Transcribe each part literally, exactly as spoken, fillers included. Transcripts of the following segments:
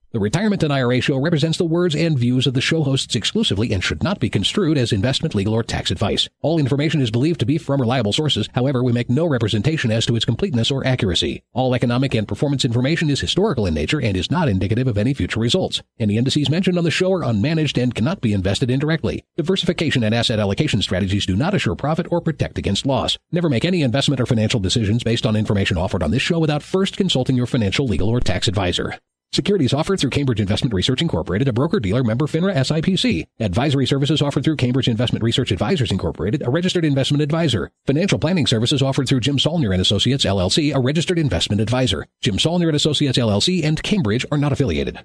The Retirement and I R A Show represents the words and views of the show hosts exclusively and should not be construed as investment, legal, or tax advice. All information is believed to be from reliable sources. However, we make no representation as to its completeness or accuracy. All economic and performance information is historical in nature and is not indicative of any future results. Any indices mentioned on the show are unmanaged and cannot be invested indirectly. Diversification and asset allocation strategies do not assure profit or protect against loss. Never make any investment or financial decisions based on information offered on this show without first consulting your financial, legal, or tax advisor. Securities offered through Cambridge Investment Research Incorporated, a broker-dealer member FINRA S I P C. Advisory services offered through Cambridge Investment Research Advisors Incorporated, a registered investment advisor. Financial planning services offered through Jim Saulnier and Associates L L C, a registered investment advisor. Jim Saulnier and Associates L L C and Cambridge are not affiliated.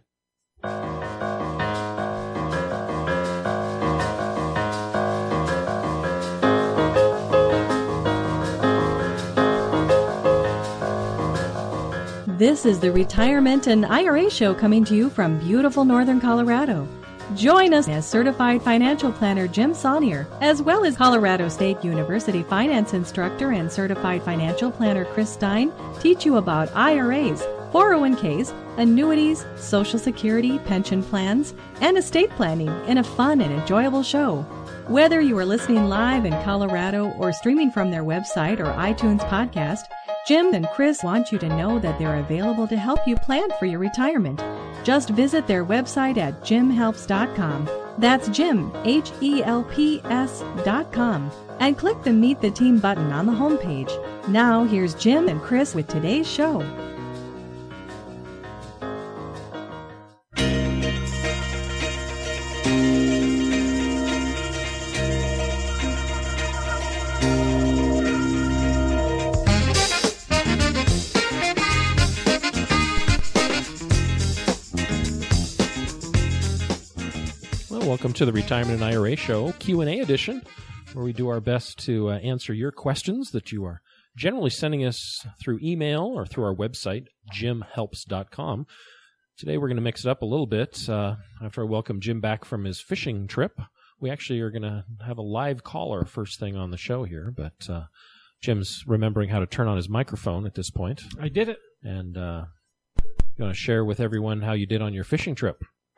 This is the Retirement and I R A Show coming to you from beautiful northern Colorado. Join us as certified financial planner Jim Saulnier, as well as Colorado State University finance instructor and certified financial planner Chris Stein, teach you about I R As, four oh one k's, annuities, Social Security, pension plans, and estate planning in a fun and enjoyable show. Whether you are listening live in Colorado or streaming from their website or iTunes podcast, Jim and Chris want you to know that they're available to help you plan for your retirement. Just visit their website at jim helps dot com. That's Jim, H E L P S dot com. And click the Meet the Team button on the homepage. Now, here's Jim and Chris with today's show. Welcome to the Retirement and I R A Show, Q and A edition, where we do our best to uh, answer your questions that you are generally sending us through email or through our website, jim helps dot com. Today we're going to mix it up a little bit. Uh, after I welcome Jim back from his fishing trip, we actually are going to have a live caller first thing on the show here, but uh, Jim's remembering how to turn on his microphone at this point. I did it. And uh, you want to share with everyone how you did on your fishing trip?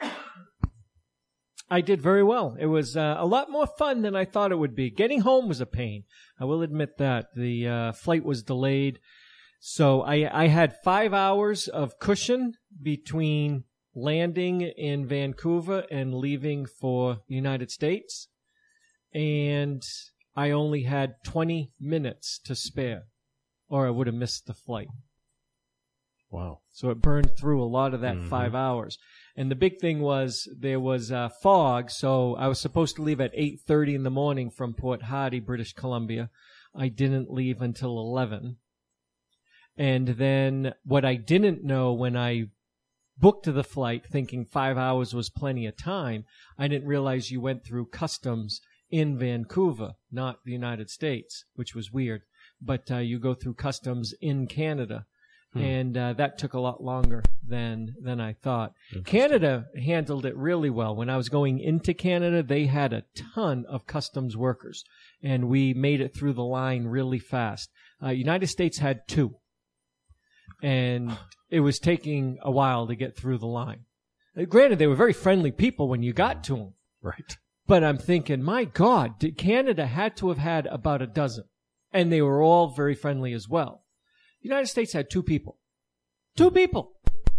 I did very well. It was uh, a lot more fun than I thought it would be. Getting home was a pain. I will admit that. The uh, flight was delayed. So I, I had five hours of cushion between landing in Vancouver and leaving for the United States. And I only had twenty minutes to spare, or I would have missed the flight. Wow. So it burned through a lot of that mm-hmm. five hours. And the big thing was there was uh, fog, so I was supposed to leave at eight thirty in the morning from Port Hardy, British Columbia. I didn't leave until eleven. And then what I didn't know when I booked the flight, thinking five hours was plenty of time, I didn't realize you went through customs in Vancouver, not the United States, which was weird. But uh, you go through customs in Canada. Hmm. And uh, that took a lot longer than than I thought. Canada handled it really well. When I was going into Canada, they had a ton of customs workers, and we made it through the line really fast. Uh, United States had two, and it was taking a while to get through the line. Uh, granted, they were very friendly people when you got to them. Right. But I'm thinking, my God, did Canada had to have had about a dozen, and they were all very friendly as well. The United States had two people. Two people.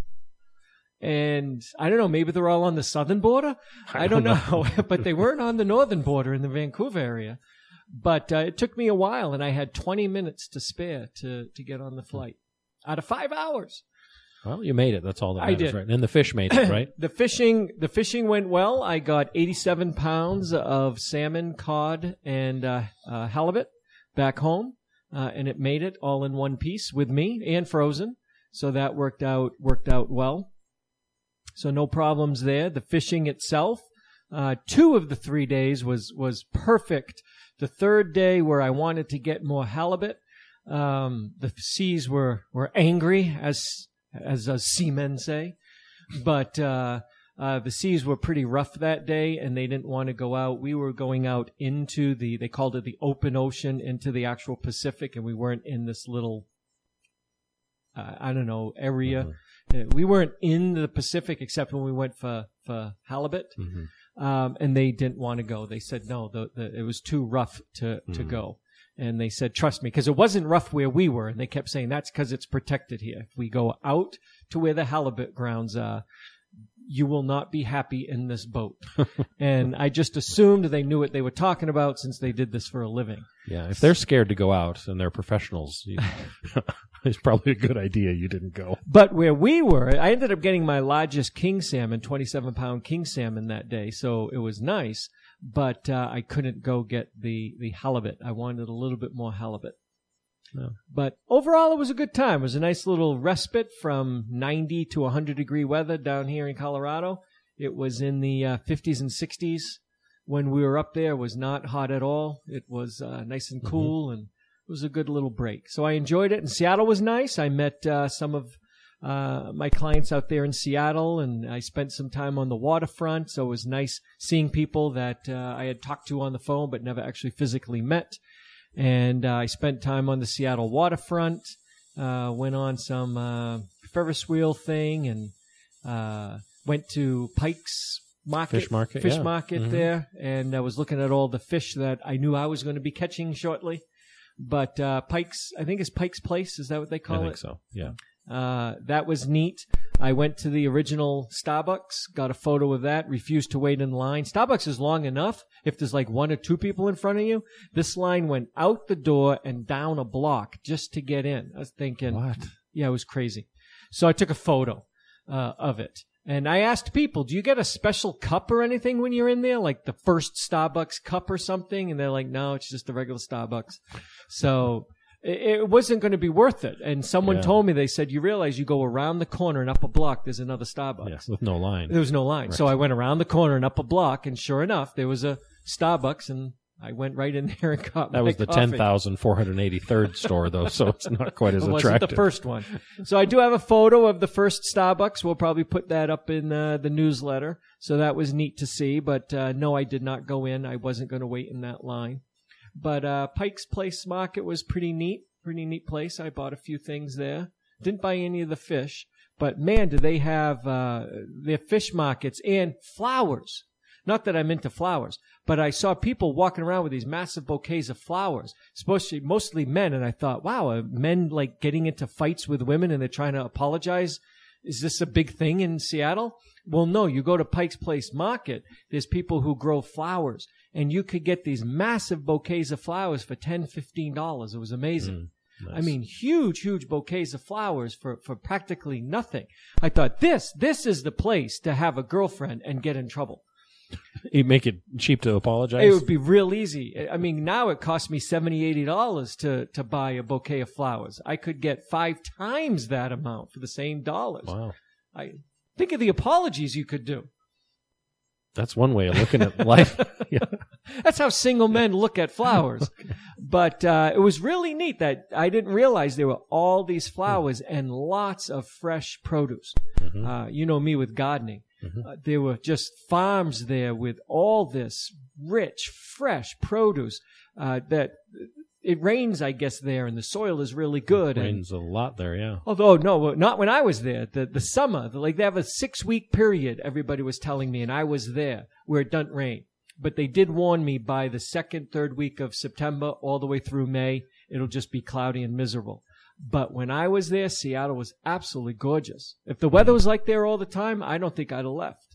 And I don't know, maybe they're all on the southern border? I, I don't, don't know. know. But they weren't on the northern border in the Vancouver area. But uh, it took me a while, and I had twenty minutes to spare to, to get on the flight out of five hours. Well, you made it. That's all that matters, I did. Right? And the fish made it, right? the fishing the fishing went well. I got eighty-seven pounds of salmon, cod, and uh, uh, halibut back home. Uh, and it made it all in one piece with me and frozen. So that worked out worked out well. So no problems there. The fishing itself, uh, two of the three days was, was perfect. The third day where I wanted to get more halibut, um, the seas were, were angry, as, as uh, seamen say. But, uh, Uh, the seas were pretty rough that day, and they didn't want to go out. We were going out into the, they called it the open ocean, into the actual Pacific, and we weren't in this little, uh, I don't know, area. Mm-hmm. Uh, we weren't in the Pacific except when we went for, for halibut. Mm-hmm. Um, and they didn't want to go. They said, no, the, the, it was too rough to, to Mm. go. And they said, trust me, because it wasn't rough where we were. And they kept saying, that's because it's protected here. If we go out to where the halibut grounds are, you will not be happy in this boat. And I just assumed they knew what they were talking about since they did this for a living. Yeah, if they're scared to go out and they're professionals, you, it's probably a good idea you didn't go. But where we were, I ended up getting my largest king salmon, twenty-seven pound king salmon that day. So it was nice. But uh, I couldn't go get the, the halibut. I wanted a little bit more halibut. No. But overall, it was a good time. It was a nice little respite from ninety to one hundred degree weather down here in Colorado. It was in the uh, fifties and sixties when we were up there. It was not hot at all. It was uh, nice and cool, mm-hmm. and it was a good little break. So I enjoyed it. And Seattle was nice. I met uh, some of uh, my clients out there in Seattle, and I spent some time on the waterfront. So it was nice seeing people that uh, I had talked to on the phone but never actually physically met. And uh, I spent time on the Seattle waterfront, uh, went on some uh, Ferris wheel thing, and uh, went to Pike's Market, Fish market, fish yeah. market Mm-hmm. there, and I was looking at all the fish that I knew I was going to be catching shortly. But uh, Pike's, I think it's Pike's Place. Is that what they call I it? think so, yeah. Uh, that was neat. I went to the original Starbucks, got a photo of that, refused to wait in line. Starbucks is long enough if there's like one or two people in front of you. This line went out the door and down a block just to get in. I was thinking, What? Yeah, it was crazy. So I took a photo uh, of it. And I asked people, do you get a special cup or anything when you're in there? Like the first Starbucks cup or something? And they're like, no, it's just a regular Starbucks. So it wasn't going to be worth it. And someone Yeah. told me, they said, you realize you go around the corner and up a block, there's another Starbucks. Yeah, with no line. There was no line. Right. So I went around the corner and up a block, and sure enough, there was a Starbucks, and I went right in there and got That my was the coffee. ten thousand four hundred eighty-third store, though, so it's not quite as It wasn't attractive. the first one. So I do have a photo of the first Starbucks. We'll probably put that up in uh, the newsletter. So that was neat to see. But uh, no, I did not go in. I wasn't going to wait in that line. But uh, Pike's Place Market was pretty neat. Pretty neat place. I bought a few things there. Didn't buy any of the fish. But man, do they have uh, their fish markets and flowers. Not that I'm into flowers, but I saw people walking around with these massive bouquets of flowers, especially mostly men. And I thought, wow, are men like getting into fights with women and they're trying to apologize? Is this a big thing in Seattle? Well, no, you go to Pike's Place Market, there's people who grow flowers, and you could get these massive bouquets of flowers for ten dollars, fifteen dollars. It was amazing. Mm, nice. I mean, huge, huge bouquets of flowers for, for practically nothing. I thought, this, this is the place to have a girlfriend and get in trouble. You make it cheap to apologize? It would be real easy. I mean, now it costs me seventy dollars, eighty dollars to, to buy a bouquet of flowers. I could get five times that amount for the same dollars. Wow. I think of the apologies you could do. That's one way of looking at life. Yeah. That's how single men look at flowers. Okay. But uh, it was really neat that I didn't realize there were all these flowers mm-hmm. and lots of fresh produce. Mm-hmm. Uh, you know me with gardening. Mm-hmm. Uh, there were just farms there with all this rich, fresh produce uh, that it rains, I guess, there, and the soil is really good. It rains and, a lot there, yeah. Although, no, not when I was there. The the summer, the, like they have a six-week period, everybody was telling me, and I was there, where it doesn't rain. But they did warn me by the second, third week of September, all the way through May, it'll just be cloudy and miserable. But when I was there, Seattle was absolutely gorgeous. If the weather was like there all the time, I don't think I'd have left.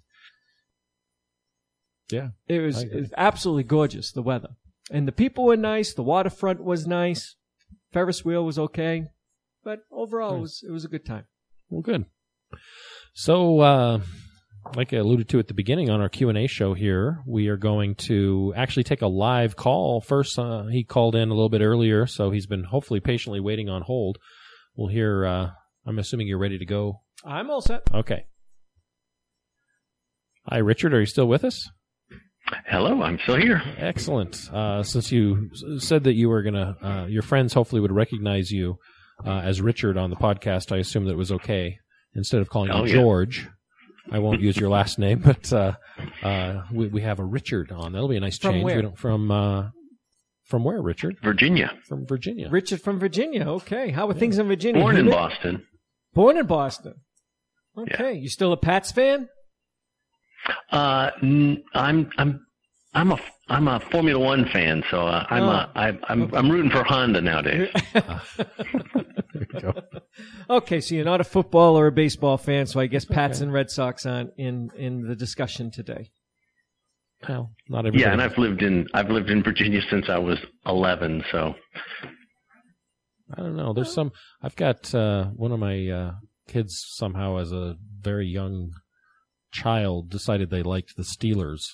Yeah. It was, it was absolutely gorgeous, the weather. And the people were nice. The waterfront was nice. Ferris wheel was okay. But overall, hmm. it was it was a good time. Well, good. So, uh, like I alluded to at the beginning on our Q and A show here, we are going to actually take a live call. First, uh, he called in a little bit earlier, so he's been hopefully patiently waiting on hold. We'll hear, uh, I'm assuming you're ready to go. I'm all set. Okay. Hi, Richard. Are you still with us? Hello, I'm still here. Excellent. Uh, since you said that you were going to, uh, your friends hopefully would recognize you uh, as Richard on the podcast, I assume that it was okay. Instead of calling oh, you yeah. George, I won't use your last name, but uh, uh, we, we have a Richard on. That'll be a nice from change. Where? We don't, from uh, from where, Richard? Virginia. From Virginia. Richard from Virginia. Okay. How are things in Virginia? Born in live? Boston. Born in Boston. Okay. You still a Pats fan? Uh, n- I'm I'm I'm a I'm a Formula One fan, so uh, I'm Oh. a I, I'm I'm rooting for Honda nowadays. There you go. Okay, so you're not a football or a baseball fan, so I guess Pats and Red Sox aren't in, in the discussion today. Well, not everybody. Yeah, and I've lived in I've lived in Virginia since I was eleven, so I don't know. There's some. I've got uh, one of my uh, kids somehow, as a very young child, decided they liked the Steelers,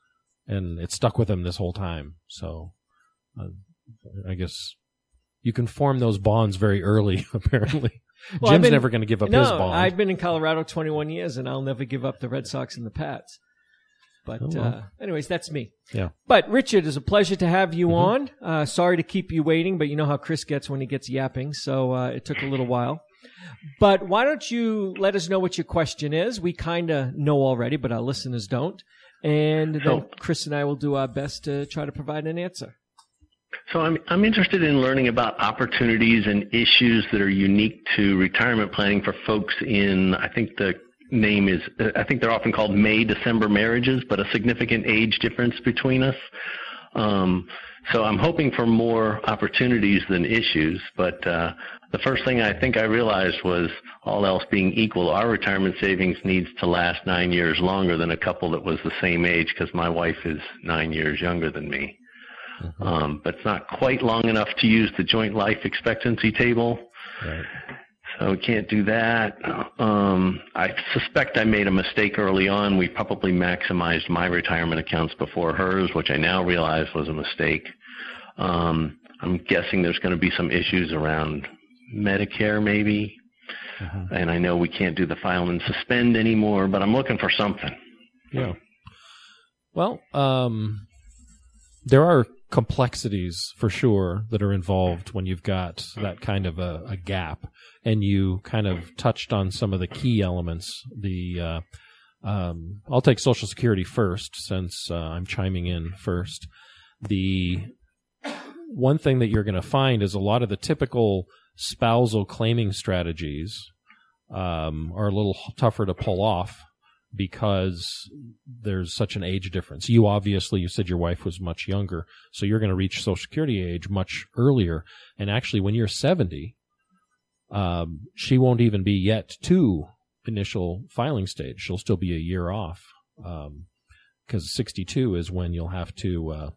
and it stuck with them this whole time. So, uh, I guess you can form those bonds very early. Apparently, Well, I've Jim's been- never going to give up no, his bond. I've been in Colorado twenty-one years, and I'll never give up the Red Sox and the Pats. But Oh, well. uh, anyways, that's me. Yeah. But Richard, it's a pleasure to have you Mhm. on. Uh, sorry to keep you waiting, but you know how Chris gets when he gets yapping, so uh, it took a little while. But why don't you let us know what your question is? We kind of know already, but our listeners don't. And then So- Chris and I will do our best to try to provide an answer. So I'm I'm interested in learning about opportunities and issues that are unique to retirement planning for folks in, I think the name is, I think they're often called May December marriages, but a significant age difference between us. Um, so I'm hoping for more opportunities than issues. But uh, the first thing I think I realized was, all else being equal, our retirement savings needs to last nine years longer than a couple that was the same age, because my wife is nine years younger than me. Mhm. Um, but it's not quite long enough to use the joint life expectancy table. Right. So we can't do that. Um, I suspect I made a mistake early on. We probably maximized my retirement accounts before hers, which I now realize was a mistake. Um, I'm guessing there's going to be some issues around Medicare maybe. Mhm. And I know we can't do the file and suspend anymore, but I'm looking for something. Yeah. Well, um, there are complexities for sure that are involved when you've got that kind of a, a gap, and you kind of touched on some of the key elements. The uh, um, I'll take Social Security first, since uh, I'm chiming in first. The one thing that you're going to find is a lot of the typical spousal claiming strategies um, are a little tougher to pull off, because there's such an age difference. You obviously, you said your wife was much younger, so you're going to reach Social Security age much earlier. And actually, when you're seventy, um, she won't even be yet to initial filing stage. She'll still be a year off, because um, sixty-two is when you'll have to uh,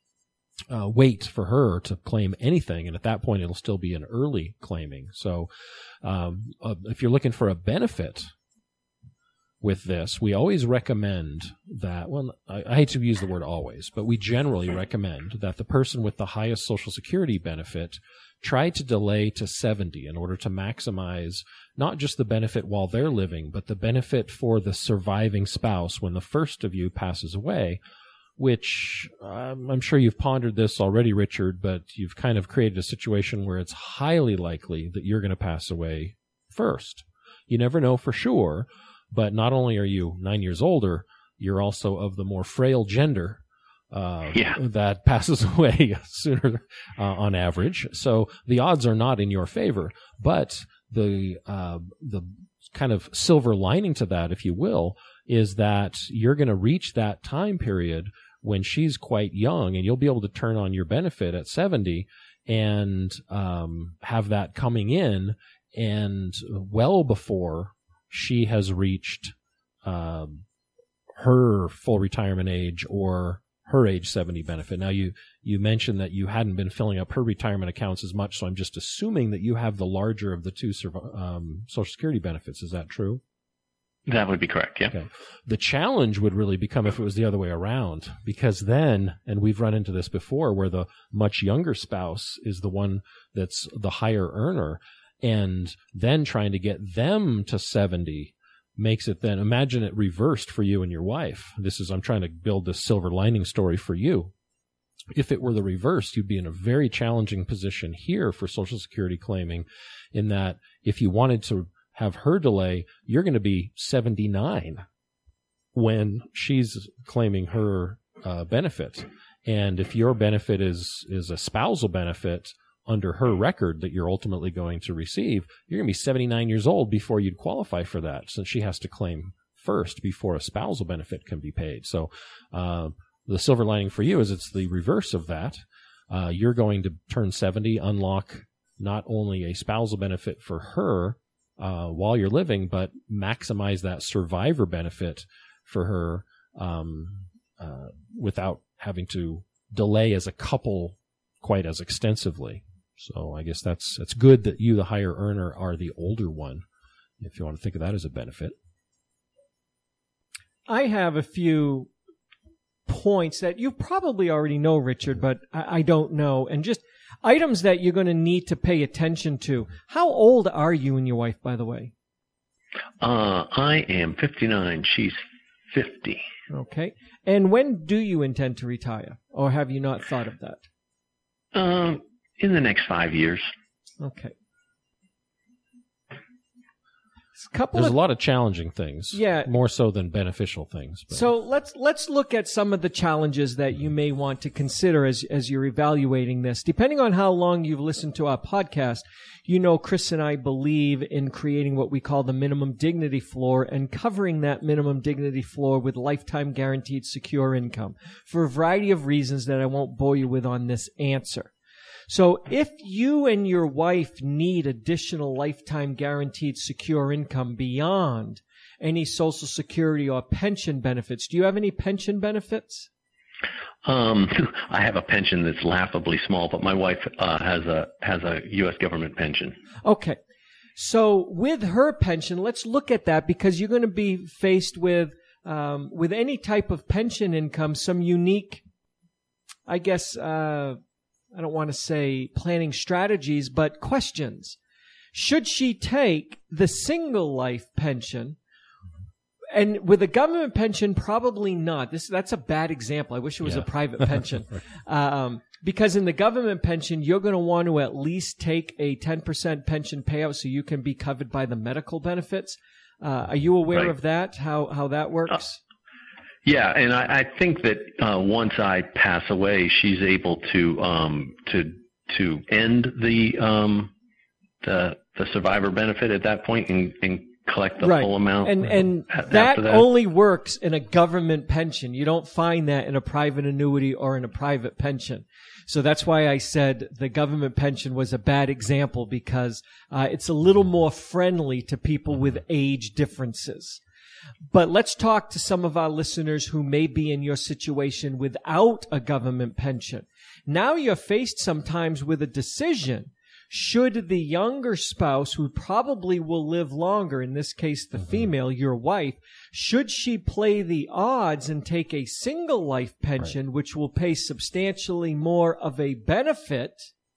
uh, wait for her to claim anything. And at that point, it'll still be an early claiming. So um, uh, if you're looking for a benefit with this, we always recommend that, well, I, I hate to use the word always, but we generally recommend that the person with the highest Social Security benefit try to delay to seventy in order to maximize not just the benefit while they're living, but the benefit for the surviving spouse when the first of you passes away, which um, I'm sure you've pondered this already, Richard, but you've kind of created a situation where it's highly likely that you're going to pass away first. You never know for sure. But not only are you nine years older, you're also of the more frail gender uh, Yeah. that passes away sooner uh, on average. So the odds are not in your favor. But the uh, the kind of silver lining to that, if you will, is that you're going to reach that time period when she's quite young, and you'll be able to turn on your benefit at seventy and um, have that coming in, and well before she has reached um, her full retirement age or her age seventy benefit. Now, you, you mentioned that you hadn't been filling up her retirement accounts as much, so I'm just assuming that you have the larger of the two um, Social Security benefits. Is that true? That would be correct, yeah. Okay. The challenge would really become if it was the other way around, because then, and we've run into this before, where the much younger spouse is the one that's the higher earner, and then trying to get them to seventy makes it then, imagine it reversed for you and your wife. This is, I'm trying to build this silver lining story for you. If it were the reverse, you'd be in a very challenging position here for Social Security claiming, in that if you wanted to have her delay, you're going to be seventy-nine when she's claiming her uh, benefit. And if your benefit is, is a spousal benefit under her record that you're ultimately going to receive, you're going to be seventy-nine years old before you'd qualify for that, since she has to claim first before a spousal benefit can be paid. So uh, the silver lining for you is it's the reverse of that. Uh, you're going to turn seventy, unlock not only a spousal benefit for her uh, while you're living, but maximize that survivor benefit for her um, uh, without having to delay as a couple quite as extensively. So I guess that's it's good that you, the higher earner, are the older one, if you want to think of that as a benefit. I have a few points that you probably already know, Richard, but I, I don't know. And just items that you're going to need to pay attention to. How old are you and your wife, by the way? Uh, I am fifty-nine. She's fifty. Okay. And when do you intend to retire? Or have you not thought of that? Um, in the next five years. Okay. A couple There's of, a lot of challenging things, yeah, more so than beneficial things. But. So let's let's look at some of the challenges that you may want to consider as as you're evaluating this. Depending on how long you've listened to our podcast, you know Chris and I believe in creating what we call the minimum dignity floor and covering that minimum dignity floor with lifetime guaranteed secure income for a variety of reasons that I won't bore you with on this answer. So if you and your wife need additional lifetime guaranteed secure income beyond any Social Security or pension benefits, do you have any pension benefits? Um, I have a pension that's laughably small, but my wife uh, has a has a U S government pension. Okay. So with her pension, let's look at that because you're going to be faced with um, with any type of pension income, some unique, I guess, uh, I don't want to say planning strategies, but questions. Should she take the single life pension? And with a government pension, probably not. This that's a bad example. I wish it was yeah. a private pension. um, because in the government pension, you're going to want to at least take a ten percent pension payout so you can be covered by the medical benefits. Uh, are you aware right. of that, how, how that works? Uh, Yeah, and I, I think that uh, once I pass away, she's able to um, to to end the um, the the survivor benefit at that point and, and collect the right. full amount. And and after that, that only works in a government pension. You don't find that in a private annuity or in a private pension. So that's why I said the government pension was a bad example because uh, it's a little more friendly to people with age differences. But let's talk to some of our listeners who may be in your situation without a government pension. Now you're faced sometimes with a decision. Should the younger spouse, who probably will live longer, in this case the mm-hmm. female, your wife, should she play the odds and take a single life pension, right. which will pay substantially more of a benefit?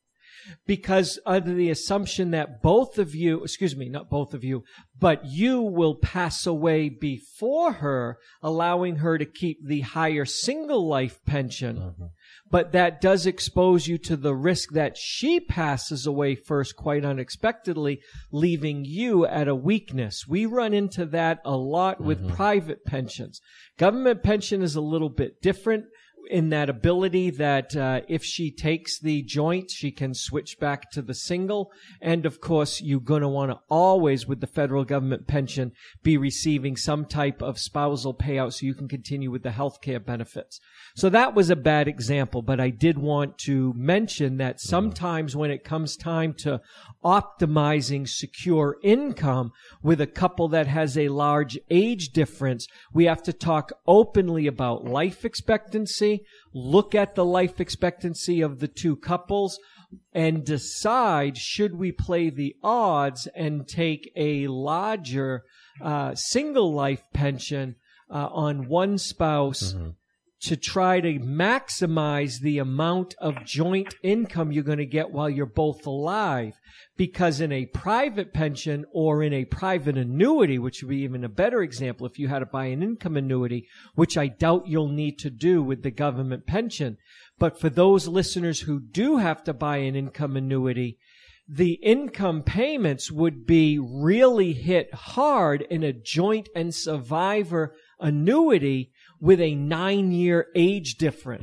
Because under the assumption that both of you, excuse me, not both of you, but you will pass away before her, allowing her to keep the higher single life pension. Mm-hmm. But that does expose you to the risk that she passes away first quite unexpectedly, leaving you at a weakness. We run into that a lot mm-hmm. with private pensions. Government pension is a little bit different in that ability that uh, if she takes the joint, she can switch back to the single. And, of course, you're going to want to always, with the federal government pension, be receiving some type of spousal payout so you can continue with the health care benefits. So that was a bad example, but I did want to mention that sometimes when it comes time to optimizing secure income with a couple that has a large age difference, we have to talk openly about life expectancy, look at the life expectancy of the two couples, and decide should we play the odds and take a larger uh, single life pension uh, on one spouse mm-hmm. to try to maximize the amount of joint income you're going to get while you're both alive. Because in a private pension or in a private annuity, which would be even a better example if you had to buy an income annuity, which I doubt you'll need to do with the government pension. But for those listeners who do have to buy an income annuity, the income payments would be really hit hard in a joint and survivor annuity with a nine-year age difference. Yeah.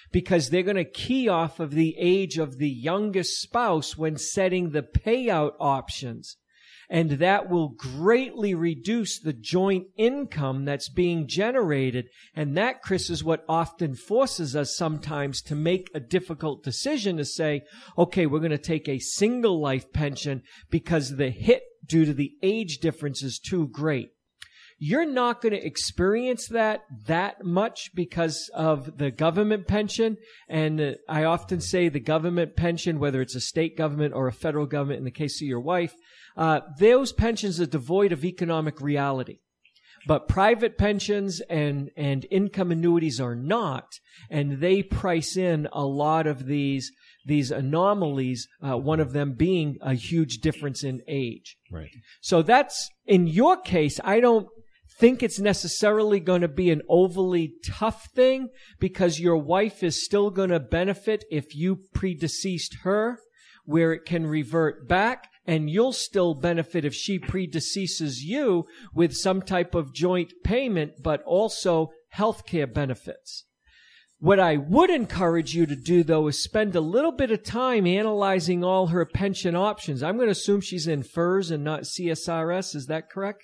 because they're going to key off of the age of the youngest spouse when setting the payout options. And that will greatly reduce the joint income that's being generated. And that, Chris, is what often forces us sometimes to make a difficult decision to say, okay, we're going to take a single life pension because the hit due to the age difference is too great. You're not going to experience that that much because of the government pension. And uh, I often say the government pension, whether it's a state government or a federal government in the case of your wife, uh, those pensions are devoid of economic reality. But private pensions and, and income annuities are not, and they price in a lot of these these anomalies, uh, one of them being a huge difference in age. Right. So that's, in your case, I don't think it's necessarily going to be an overly tough thing because your wife is still going to benefit if you predeceased her, where it can revert back, and you'll still benefit if she predeceases you with some type of joint payment, but also health care benefits. What I would encourage you to do, though, is spend a little bit of time analyzing all her pension options. I'm going to assume she's in F E R S and not C S R S. Is that correct?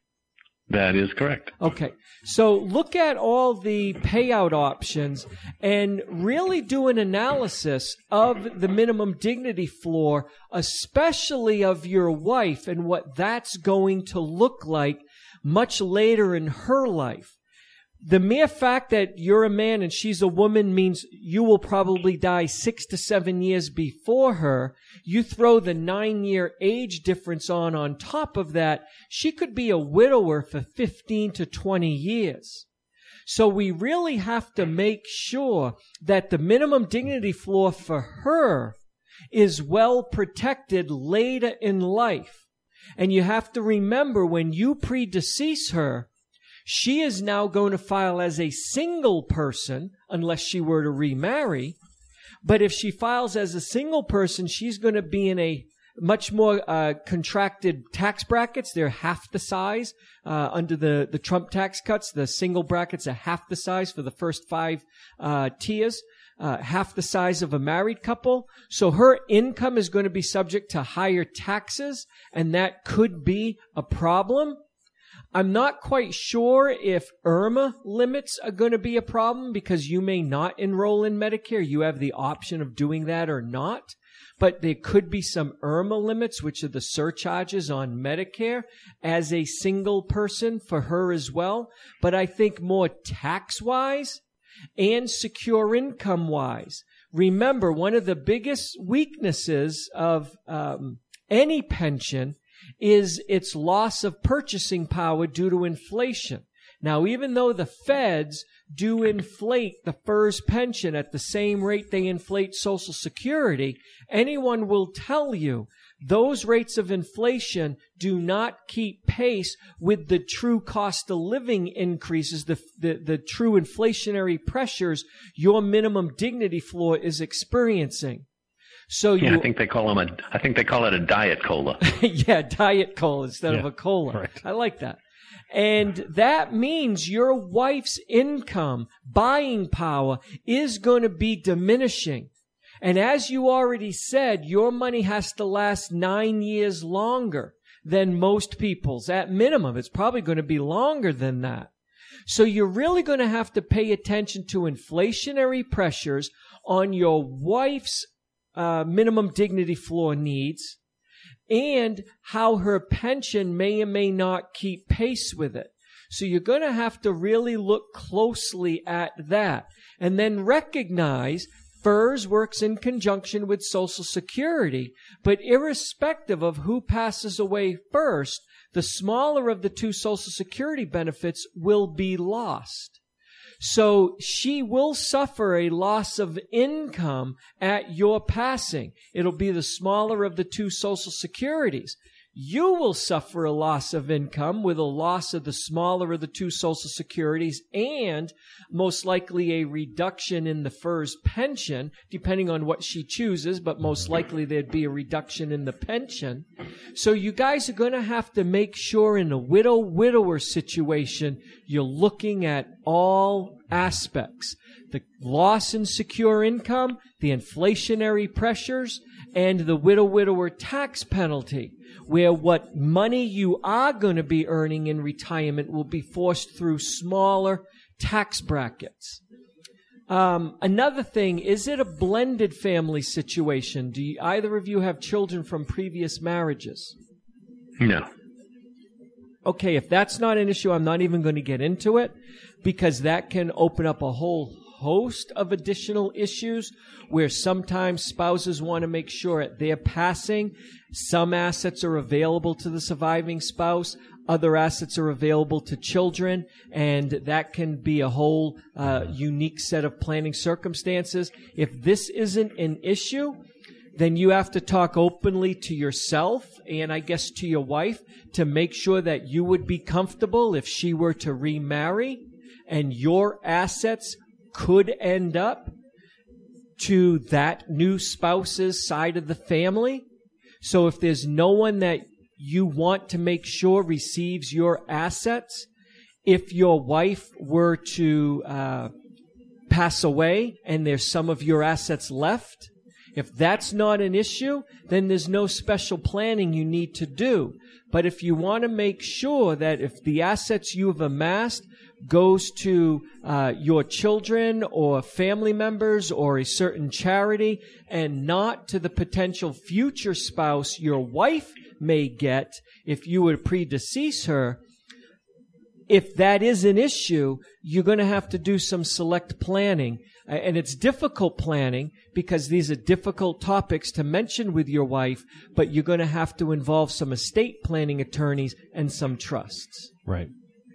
That is correct. Okay. So look at all the payout options and really do an analysis of the minimum dignity floor, especially of your wife and what that's going to look like much later in her life. The mere fact that you're a man and she's a woman means you will probably die six to seven years before her. You throw the nine-year age difference on on top of that, she could be a widower for fifteen to twenty years. So we really have to make sure that the minimum dignity floor for her is well protected later in life. And you have to remember, when you predecease her, she is now going to file as a single person unless she were to remarry. But if she files as a single person, she's going to be in a much more uh, contracted tax brackets. They're half the size. Uh, under the, the Trump tax cuts, the single brackets are half the size for the first five uh, tiers, uh, half the size of a married couple. So her income is going to be subject to higher taxes, and that could be a problem. I'm not quite sure if IRMA limits are going to be a problem because you may not enroll in Medicare. You have the option of doing that or not. But there could be some IRMA limits, which are the surcharges on Medicare, as a single person for her as well. But I think more tax-wise and secure income-wise. Remember, one of the biggest weaknesses of um, any pension is its loss of purchasing power due to inflation. Now, even though the feds do inflate the F E R S pension at the same rate they inflate Social Security, anyone will tell you those rates of inflation do not keep pace with the true cost of living increases, the, the, the true inflationary pressures your minimum dignity floor is experiencing. So yeah, you, I think they call them a. I think they call it a diet cola. yeah, diet cola instead yeah, of a cola. right. I like that. And that means your wife's income, buying power, is going to be diminishing. And as you already said, your money has to last nine years longer than most people's. At minimum, it's probably going to be longer than that. So you're really going to have to pay attention to inflationary pressures on your wife's Uh, minimum dignity floor needs, and how her pension may or may not keep pace with it. So you're going to have to really look closely at that. And then recognize F E R S works in conjunction with Social Security, but irrespective of who passes away first, the smaller of the two Social Security benefits will be lost. So she will suffer a loss of income at your passing. It'll be the smaller of the two Social Securities. You will suffer a loss of income with a loss of the smaller of the two Social Securities and most likely a reduction in the F E R S pension, depending on what she chooses, but most likely there'd be a reduction in the pension. So you guys are going to have to make sure in a widow-widower situation, you're looking at all aspects: the loss in secure income, the inflationary pressures, and the widow-widower tax penalty, where what money you are going to be earning in retirement will be forced through smaller tax brackets. Um, another thing, is it a blended family situation? Do you, either of you have children from previous marriages? No. Okay, if that's not an issue, I'm not even going to get into it, because that can open up a whole host of additional issues where sometimes spouses want to make sure at their passing, some assets are available to the surviving spouse, other assets are available to children, and that can be a whole uh, unique set of planning circumstances. If this isn't an issue, then you have to talk openly to yourself and I guess to your wife to make sure that you would be comfortable if she were to remarry and your assets could end up to that new spouse's side of the family. So if there's no one that you want to make sure receives your assets, if your wife were to uh, pass away and there's some of your assets left, if that's not an issue, then there's no special planning you need to do. But if you want to make sure that if the assets you've amassed goes to uh, your children or family members or a certain charity and not to the potential future spouse your wife may get if you were to predecease her, if that is an issue, you're going to have to do some select planning. And it's difficult planning because these are difficult topics to mention with your wife, but you're going to have to involve some estate planning attorneys and some trusts. Right.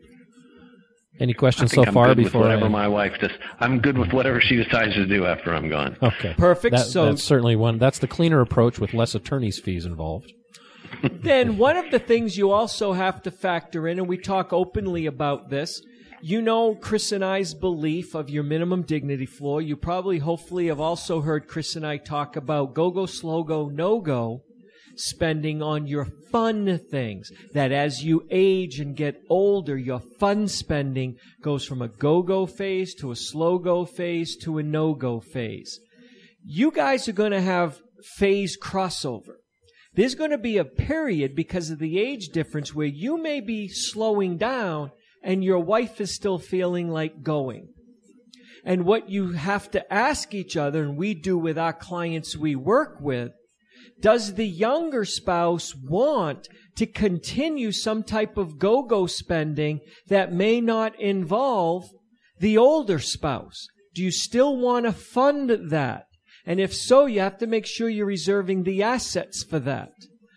Any questions I think so I'm far good before with whatever I... my wife does? I'm good with whatever she decides to do after I'm gone. Okay. Perfect. That, so that's certainly one. That's the cleaner approach with less attorney's fees involved. Then one of the things you also have to factor in, and we talk openly about this, you know Chris and I's belief of your minimum dignity floor. You probably, hopefully, have also heard Chris and I talk about go-go, slow-go, no-go spending on your fun things. That as you age and get older, your fun spending goes from a go-go phase to a slow-go phase to a no-go phase. You guys are going to have phase crossover. There's going to be a period because of the age difference where you may be slowing down and your wife is still feeling like going. And what you have to ask each other, and we do with our clients we work with, does the younger spouse want to continue some type of go-go spending that may not involve the older spouse? Do you still want to fund that? And if so, you have to make sure you're reserving the assets for that.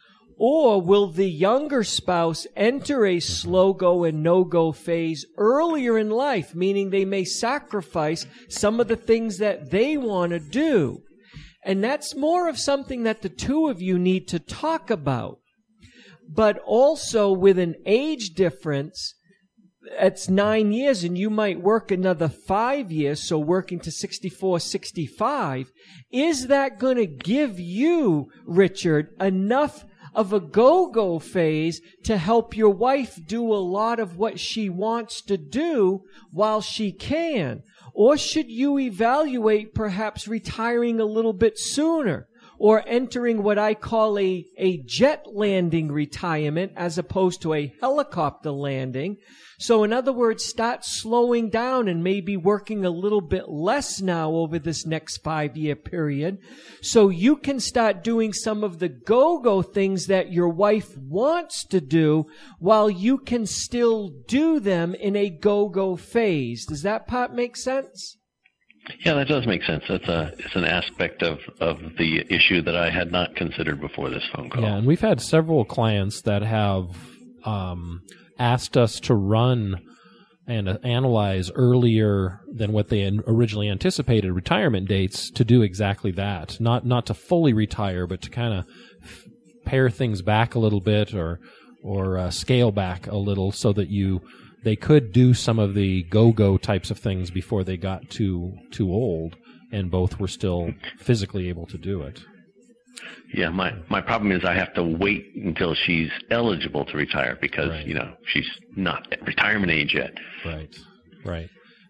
Or will the younger spouse enter a slow-go and no-go phase earlier in life, meaning they may sacrifice some of the things that they want to do? And that's more of something that the two of you need to talk about. But also with an age difference, it's nine years and you might work another five years, so working to sixty-four, sixty-five. Is that going to give you, Richard, enough of a go-go phase to help your wife do a lot of what she wants to do while she can? Or should you evaluate perhaps retiring a little bit sooner or entering what I call a, a jet landing retirement as opposed to a helicopter landing? So in other words, start slowing down and maybe working a little bit less now over this next five-year period so you can start doing some of the go-go things that your wife wants to do while you can still do them in a go-go phase. Does that part make sense? Yeah, that does make sense. That's a it's an aspect of, of the issue that I had not considered before this phone call. Yeah, and we've had several clients that have um, asked us to run and uh, analyze earlier than what they had originally anticipated retirement dates to do exactly that. Not not to fully retire, but to kind of pare things back a little bit or or uh, scale back a little so that you they could do some of the go-go types of things before they got too too old, and both were still physically able to do it. Yeah, my, my problem is I have to wait until she's eligible to retire because, right. you know, she's not at retirement age yet. Right, right.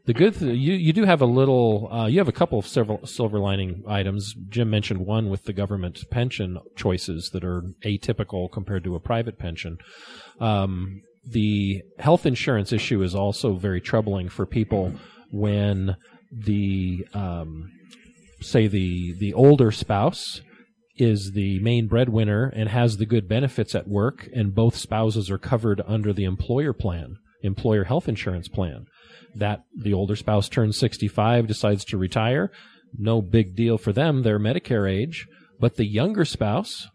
The good th- you you do have a little uh, you have a couple of several silver lining items. Jim mentioned one with the government pension choices that are atypical compared to a private pension. Um, the health insurance issue is also very troubling for people when the um, say the the older spouse is the main breadwinner and has the good benefits at work, and both spouses are covered under the employer plan, employer health insurance plan. That the older spouse turns sixty-five, decides to retire, no big deal for them. They're Medicare age. But the younger spouse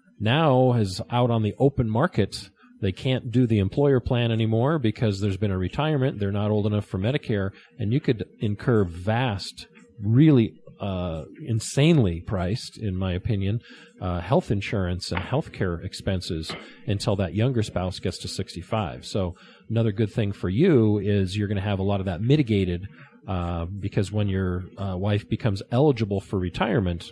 now is out on the open market. They can't do the employer plan anymore because there's been a retirement. They're not old enough for Medicare. And you could incur vast, really uh, insanely priced, in my opinion, uh, health insurance and health care expenses until that younger spouse gets to sixty-five. So another good thing for you is you're going to have a lot of that mitigated uh, because when your uh, wife becomes eligible for retirement,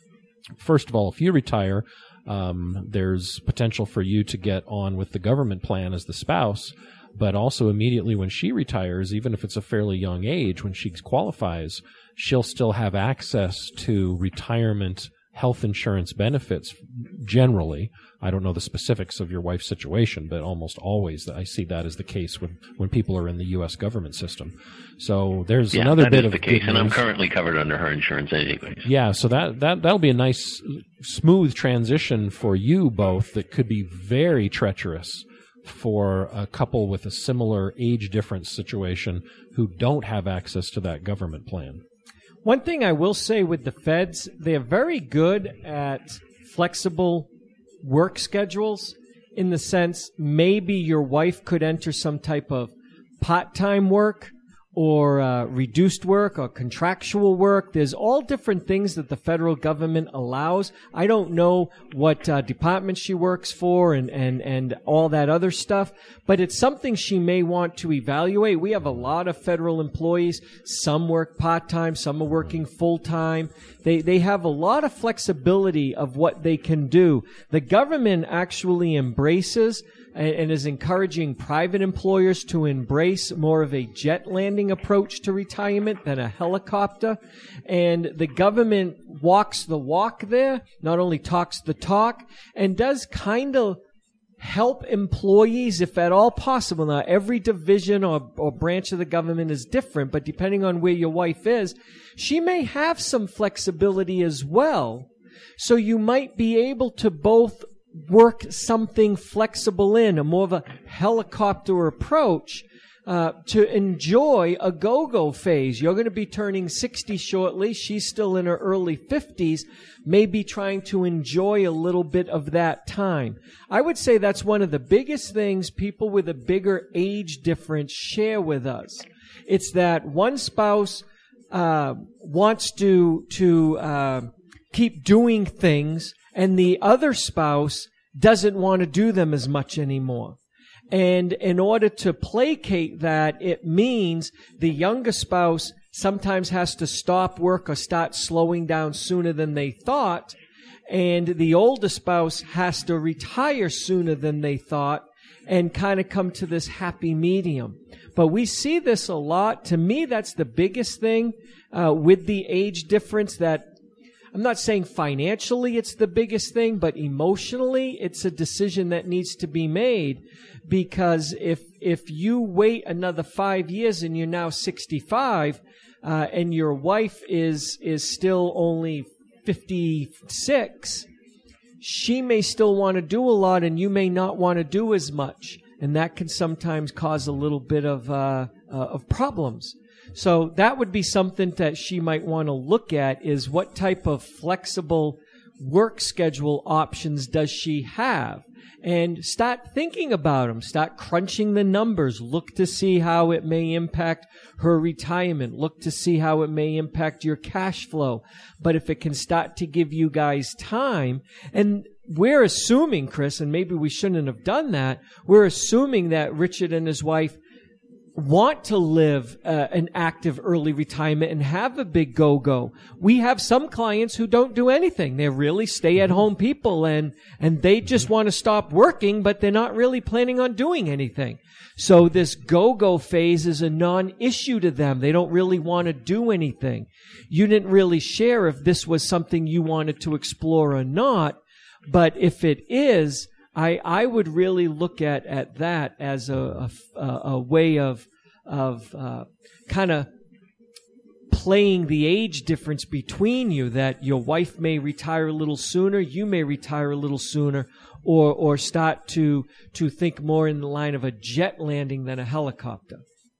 first of all, if you retire, um, there's potential for you to get on with the government plan as the spouse. But also immediately when she retires, even if it's a fairly young age, when she qualifies, she'll still have access to retirement health insurance benefits generally. I don't know the specifics of your wife's situation, but almost always I see that as the case when, when people are in the U S government system. So there's yeah, another that bit is of the case, and I'm news. currently covered under her insurance anyway. Yeah, so that, that, that'll be a nice, smooth transition for you both that could be very treacherous for a couple with a similar age difference situation who don't have access to that government plan. One thing I will say with the feds, they're very good at flexible work schedules in the sense maybe your wife could enter some type of part-time work or uh, reduced work or contractual work. There's all different things that the federal government allows. I don't know what uh, department she works for and, and, and all that other stuff, but it's something she may want to evaluate. We have a lot of federal employees. Some work part-time, some are working full-time. They, they have a lot of flexibility of what they can do. The government actually embraces and is encouraging private employers to embrace more of a jet landing approach to retirement than a helicopter. And the government walks the walk there, not only talks the talk, and does kind of help employees if at all possible. Now, every division or, or branch of the government is different, but depending on where your wife is, she may have some flexibility as well. So you might be able to both work something flexible in, a more of a helicopter approach uh, to enjoy a go-go phase. You're going to be turning sixty shortly. She's still in her early fifties, maybe trying to enjoy a little bit of that time. I would say that's one of the biggest things people with a bigger age difference share with us. It's that one spouse uh, wants to, to uh, keep doing things, and the other spouse doesn't want to do them as much anymore. And in order to placate that, it means the younger spouse sometimes has to stop work or start slowing down sooner than they thought, and the older spouse has to retire sooner than they thought and kind of come to this happy medium. But we see this a lot. To me, that's the biggest thing uh, with the age difference, that I'm not saying financially it's the biggest thing, but emotionally it's a decision that needs to be made, because if if you wait another five years and you're now sixty-five uh, and your wife is is still only fifty-six, she may still want to do a lot and you may not want to do as much, and that can sometimes cause a little bit of uh, uh, of problems. So that would be something that she might want to look at, is what type of flexible work schedule options does she have? And start thinking about them. Start crunching the numbers. Look to see how it may impact her retirement. Look to see how it may impact your cash flow. But if it can start to give you guys time, and we're assuming, Chris, and maybe we shouldn't have done that, we're assuming that Richard and his wife want to live uh, an active early retirement and have a big go-go. We have some clients who don't do anything. They're really stay-at-home people, and and they just want to stop working, but they're not really planning on doing anything. So this go-go phase is a non-issue to them. They don't really want to do anything. You didn't really share if this was something you wanted to explore or not, but if it is, I, I would really look at, at that as a, a, a way of, of, uh, kind of playing the age difference between you, that your wife may retire a little sooner, you may retire a little sooner, or, or start to, to think more in the line of a jet landing than a helicopter.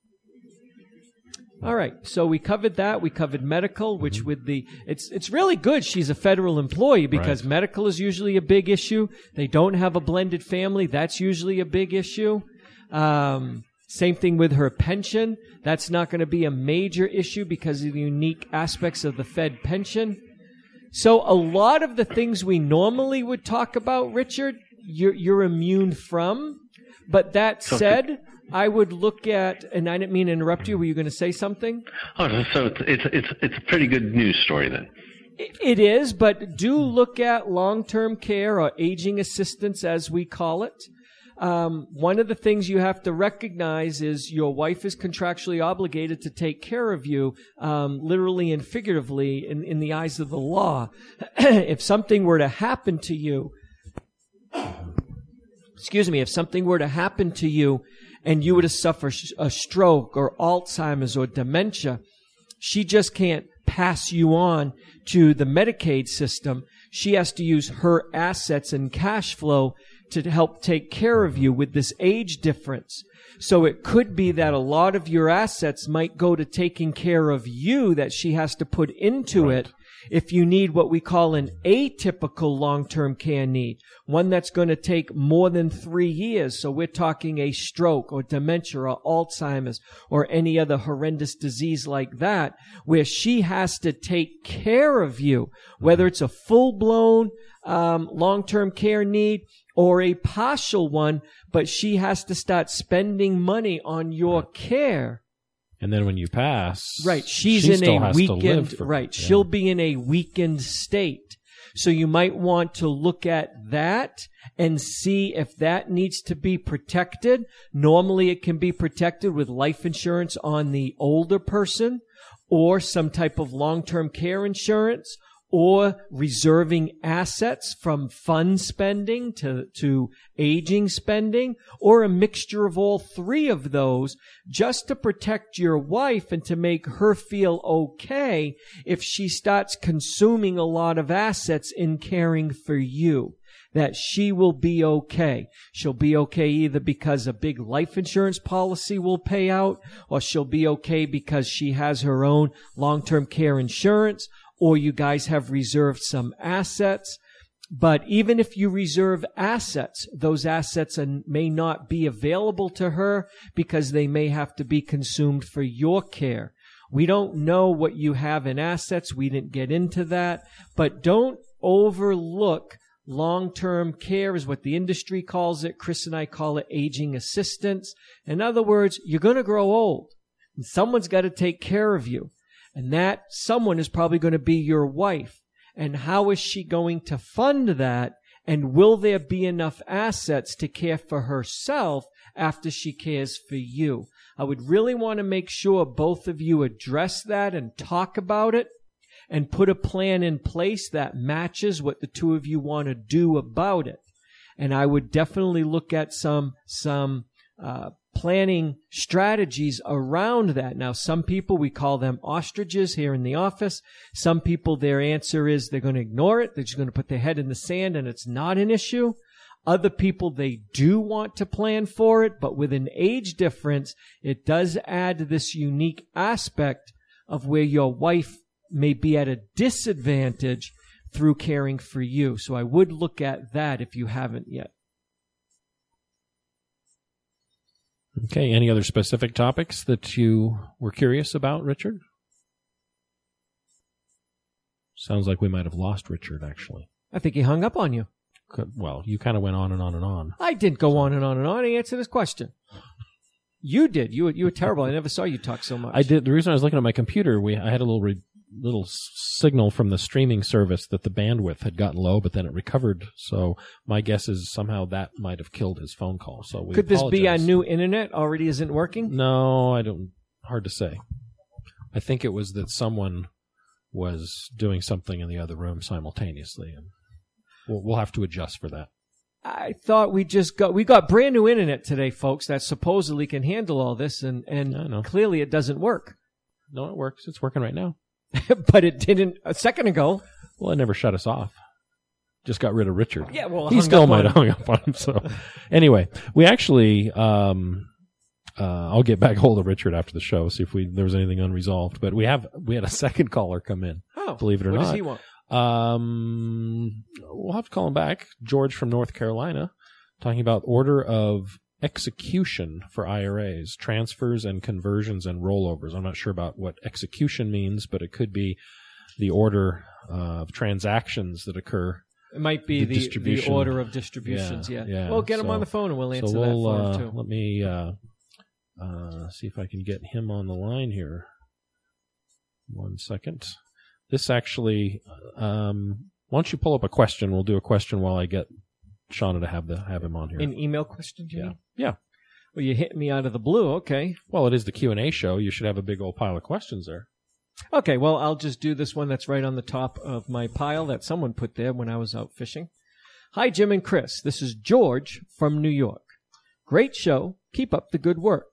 All right, so we covered that. We covered medical, which with the it's it's really good she's a federal employee, because Right. medical is usually a big issue. They don't have a blended family. That's usually a big issue. Um, same thing with her pension. That's not going to be a major issue because of the unique aspects of the Fed pension. So a lot of the things we normally would talk about, Richard, you're, you're immune from. But that said, I would look at, and I didn't mean to interrupt you. Were you going to say something? Oh, so it's it's it's, it's a pretty good news story then. It, it is, but do look at long-term care, or aging assistance as we call it. Um, one of the things you have to recognize is your wife is contractually obligated to take care of you, um, literally and figuratively, in, in the eyes of the law. If something were to happen to you, excuse me, if something were to happen to you and you were to suffer a stroke or Alzheimer's or dementia, she just can't pass you on to the Medicaid system. She has to use her assets and cash flow to help take care of you with this age difference. So it could be that a lot of your assets might go to taking care of you that she has to put into Right. it if you need what we call an atypical long-term care need, one that's going to take more than three years. So we're talking a stroke or dementia or Alzheimer's or any other horrendous disease like that, where she has to take care of you, whether it's a full-blown um, long-term care need or a partial one, but she has to start spending money on your care. And then when you pass, Right. She's she in still a has to live weakened, for- right. yeah. She'll be in a weakened state. So you might want to look at that and see if that needs to be protected. Normally it can be protected with life insurance on the older person, or some type of long-term care insurance, or reserving assets from fund spending to, to aging spending, or a mixture of all three of those, just to protect your wife and to make her feel okay if she starts consuming a lot of assets in caring for you. That she will be okay. She'll be okay either because a big life insurance policy will pay out, or she'll be okay because she has her own long-term care insurance, or you guys have reserved some assets. But even if you reserve assets, those assets are, may not be available to her because they may have to be consumed for your care. We don't know what you have in assets. We didn't get into that. But don't overlook long-term care, is what the industry calls it. Chris and I call it aging assistance. In other words, you're going to grow old, and someone's got to take care of you. And that someone is probably going to be your wife. And how is she going to fund that? And will there be enough assets to care for herself after she cares for you? I would really want to make sure both of you address that and talk about it and put a plan in place that matches what the two of you want to do about it. And I would definitely look at some, some, uh, planning strategies around that. Now, some people, we call them ostriches here in the office. Some people, their answer is they're going to ignore it. They're just going to put their head in the sand and it's not an issue. Other people, they do want to plan for it, but with an age difference, it does add this unique aspect of where your wife may be at a disadvantage through caring for you. So I would look at that if you haven't yet. Okay. Any other specific topics that you were curious about, Richard? Sounds like we might have lost Richard, actually. I think he hung up on you. Could, well, you kind of went on and on and on. I didn't go on and on and on. He answered his question. You did. You were, you were terrible. I never saw you talk so much. I did. The reason I was looking at my computer, we I had a little re, little signal from the streaming service that the bandwidth had gotten low, but then it recovered. So my guess is somehow that might have killed his phone call. So we Could this apologize. be our new internet already isn't working? No, I don't. Hard to say. I think it was that someone was doing something in the other room simultaneously, and we'll, we'll have to adjust for that. I thought we just got we got brand new internet today, folks, that supposedly can handle all this, and and I know. clearly it doesn't work. No, it works. It's working right now. But it didn't a second ago. Well, it never shut us off. Just got rid of Richard. Yeah, well, he hung still up might on have hung up on him. So, anyway, we actually, um, uh, I'll get back hold of Richard after the show, see if we there was anything unresolved. But we have we had a second caller come in. Oh, believe it or what not. does he want? Um, we'll have to call him back. George from North Carolina, talking about order of execution for I R As, transfers and conversions and rollovers. I'm not sure about what execution means, but it could be the order of transactions that occur. It might be the the, distribution. the order of distributions, yeah. Yeah, yeah. Well, get him So- on the phone and we'll answer so we'll, that for uh, him, too. let me uh, uh, see if I can get him on the line here. One second. This actually, um, why don't you pull up a question? We'll do a question while I get Shauna to have the have him on here. An email question, yeah, Jimmy? yeah. Well, you hit me out of the blue. Okay. Well, it is the Q and A show. You should have a big old pile of questions there. Okay, well, I'll just do this one that's right on the top of my pile that someone put there when I was out fishing. Hi, Jim and Chris. This is George from New York. Great show. Keep up the good work.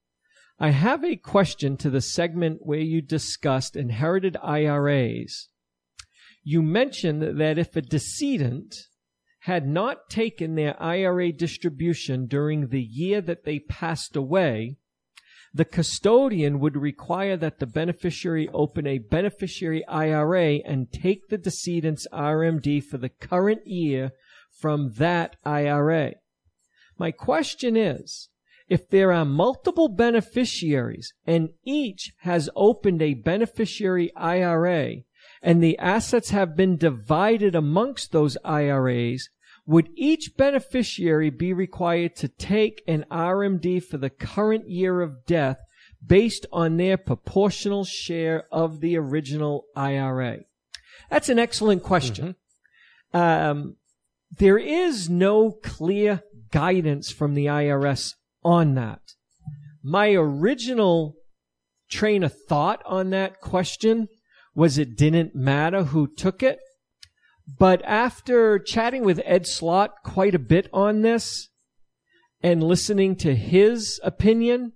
I have a question to the segment where you discussed inherited I R As. You mentioned that if a decedent had not taken their I R A distribution during the year that they passed away, the custodian would require that the beneficiary open a beneficiary I R A and take the decedent's R M D for the current year from that I R A. My question is, if there are multiple beneficiaries and each has opened a beneficiary I R A and the assets have been divided amongst those I R As, would each beneficiary be required to take an R M D for the current year of death based on their proportional share of the original I R A? That's an excellent question. Mm-hmm. Um, there is no clear guidance from the I R S on that. My original train of thought on that question was it didn't matter who took it. But after chatting with Ed Slott quite a bit on this and listening to his opinion,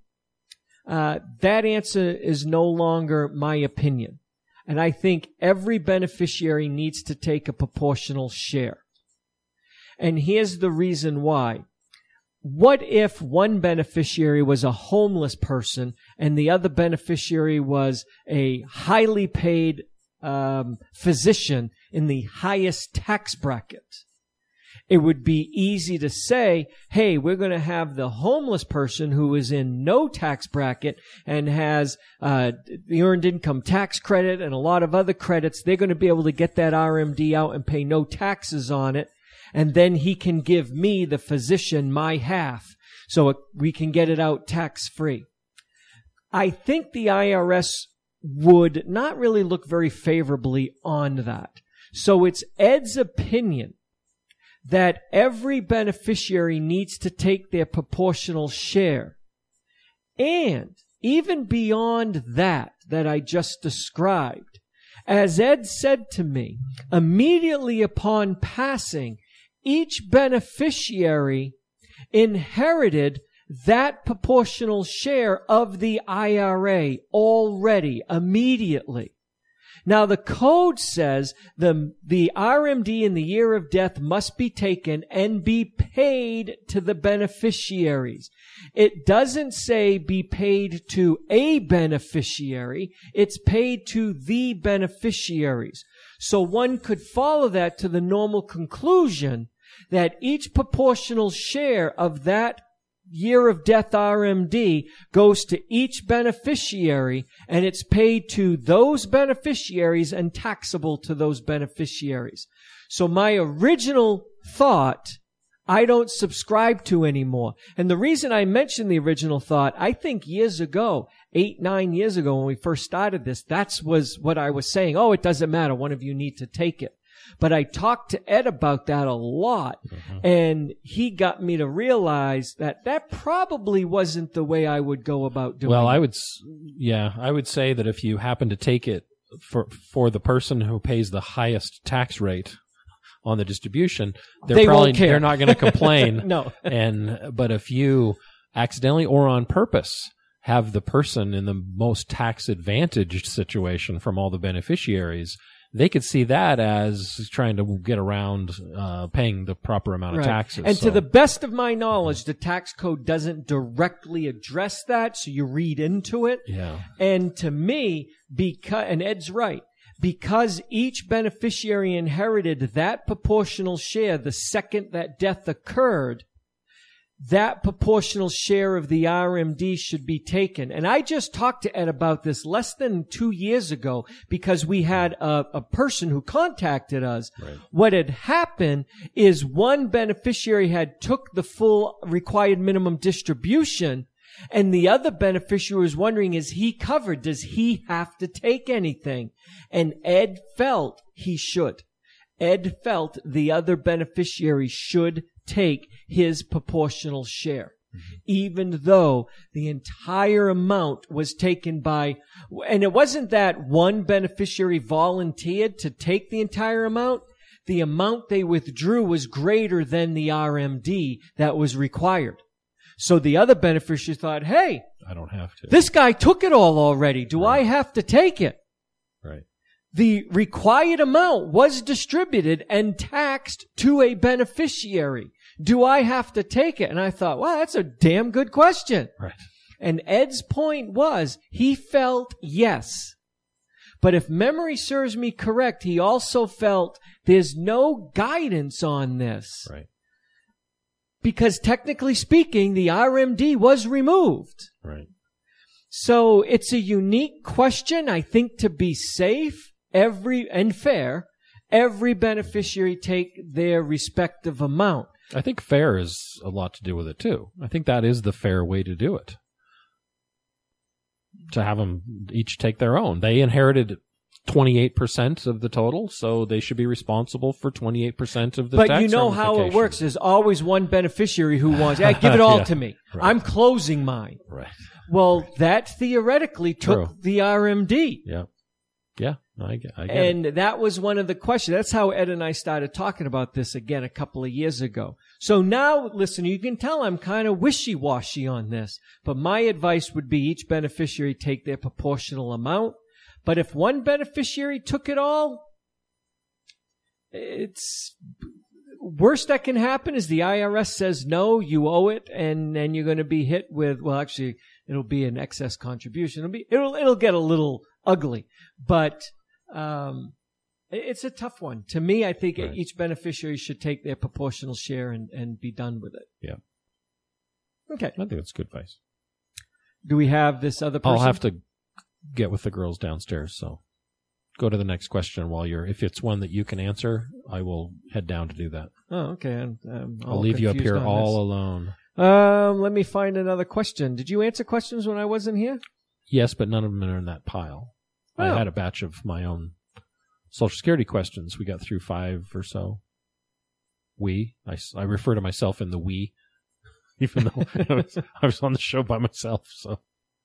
uh, that answer is no longer my opinion. And I think every beneficiary needs to take a proportional share. And here's the reason why. What if one beneficiary was a homeless person and the other beneficiary was a highly paid um, physician in the highest tax bracket? It would be easy to say, hey, we're going to have the homeless person who is in no tax bracket and has uh, the earned income tax credit and a lot of other credits. They're going to be able to get that R M D out and pay no taxes on it. And then he can give me, the physician, my half so it, we can get it out tax-free. I think the I R S would not really look very favorably on that. So it's Ed's opinion that every beneficiary needs to take their proportional share. And even beyond that, that I just described, as Ed said to me, immediately upon passing, each beneficiary inherited that proportional share of the I R A already, immediately. Now, the code says the, the R M D in the year of death must be taken and be paid to the beneficiaries. It doesn't say be paid to a beneficiary. It's paid to the beneficiaries. So one could follow that to the normal conclusion that each proportional share of that year of death R M D goes to each beneficiary, and it's paid to those beneficiaries and taxable to those beneficiaries. So my original thought I don't subscribe to anymore. And the reason I mentioned the original thought, I think years ago, eight, nine years ago when we first started this, that's was what I was saying. Oh, it doesn't matter. One of you need to take it. But I talked to Ed about that a lot, mm-hmm. and he got me to realize that that probably wasn't the way I would go about doing it. Well, I would, yeah, I would say that if you happen to take it for for the person who pays the highest tax rate on the distribution, they're they probably won't care. They're not going to complain. No. and but if you accidentally or on purpose have the person in the most tax advantaged situation from all the beneficiaries, they could see that as trying to get around uh, paying the proper amount of right. taxes. And so. to the best of my knowledge, the tax code doesn't directly address that, so you read into it. Yeah. And to me, because, and Ed's right, because each beneficiary inherited that proportional share the second that death occurred, that proportional share of the R M D should be taken. And I just talked to Ed about this less than two years ago because we had a, a person who contacted us. Right. What had happened is one beneficiary had took the full required minimum distribution, and the other beneficiary was wondering, is he covered? Does he have to take anything? And Ed felt he should. Ed felt the other beneficiary should take his proportional share, mm-hmm. even though the entire amount was taken by, and it wasn't that one beneficiary volunteered to take the entire amount. The amount they withdrew was greater than the R M D that was required. So the other beneficiary thought, hey, I don't have to. This guy took it all already. Do Right. I have to take it? Right. The required amount was distributed and taxed to a beneficiary. Do I have to take it? And I thought, wow, that's a damn good question. Right. And Ed's point was he felt yes. But if memory serves me correct, he also felt there's no guidance on this. Right. Because technically speaking, the R M D was removed. Right. So it's a unique question. I think to be safe, every and fair, every beneficiary take their respective amount. I think fair is a lot to do with it too. I think that is the fair way to do it. To have them each take their own. They inherited twenty-eight percent of the total, so they should be responsible for twenty-eight percent of the but tax you know how it ramifications. works. There's always one beneficiary who wants, yeah, give it all Yeah, to me. right. I'm closing mine. Right. Well, that theoretically took True. the R M D. Yeah. Yeah. I get, I get And it. that was one of the questions. That's how Ed and I started talking about this again a couple of years ago. So now, listen, you can tell I'm kind of wishy-washy on this, but my advice would be each beneficiary take their proportional amount. But if one beneficiary took it all, it's worst that can happen is the I R S says no, you owe it, and then you're going to be hit with, well, actually, it'll be an excess contribution. It'll be, it'll, it'll get a little ugly, but, um, it's a tough one. To me, I think Right. each beneficiary should take their proportional share and, and be done with it. Yeah. Okay. I think that's good advice. Do we have this other person? I'll have to get with the girls downstairs, so go to the next question while you're, if it's one that you can answer, I will head down to do that. Oh, okay. I'm, I'm I'll all leave you up confused here on all this. alone. Um, let me find another question. Did you answer questions when I wasn't here? Yes, but none of them are in that pile. Oh. I had a batch of my own Social Security questions. We got through five or so. We. I, s- I refer to myself in the we, even though I was, I was on the show by myself. So,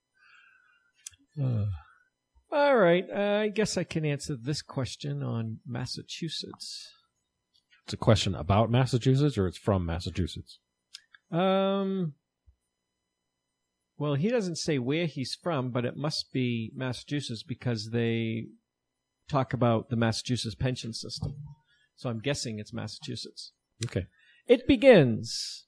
uh, All right. Uh, I guess I can answer this question on Massachusetts. it's a question about Massachusetts, or it's from Massachusetts. Um, well, he doesn't say where he's from, but it must be Massachusetts because they talk about the Massachusetts pension system. So I'm guessing it's Massachusetts. Okay. It begins.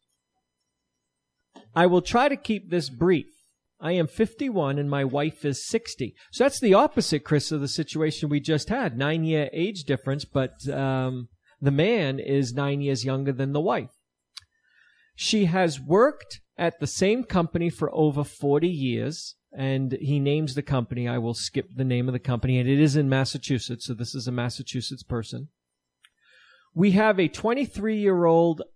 I will try to keep this brief. I am fifty-one and my wife is sixty. So that's the opposite, Chris, of the situation we just had. Nine-year age difference, but um, the man is nine years younger than the wife. She has worked at the same company for over forty years, and he names the company. I will skip the name of the company, and it is in Massachusetts, so this is a Massachusetts person. We have a twenty-three-year-old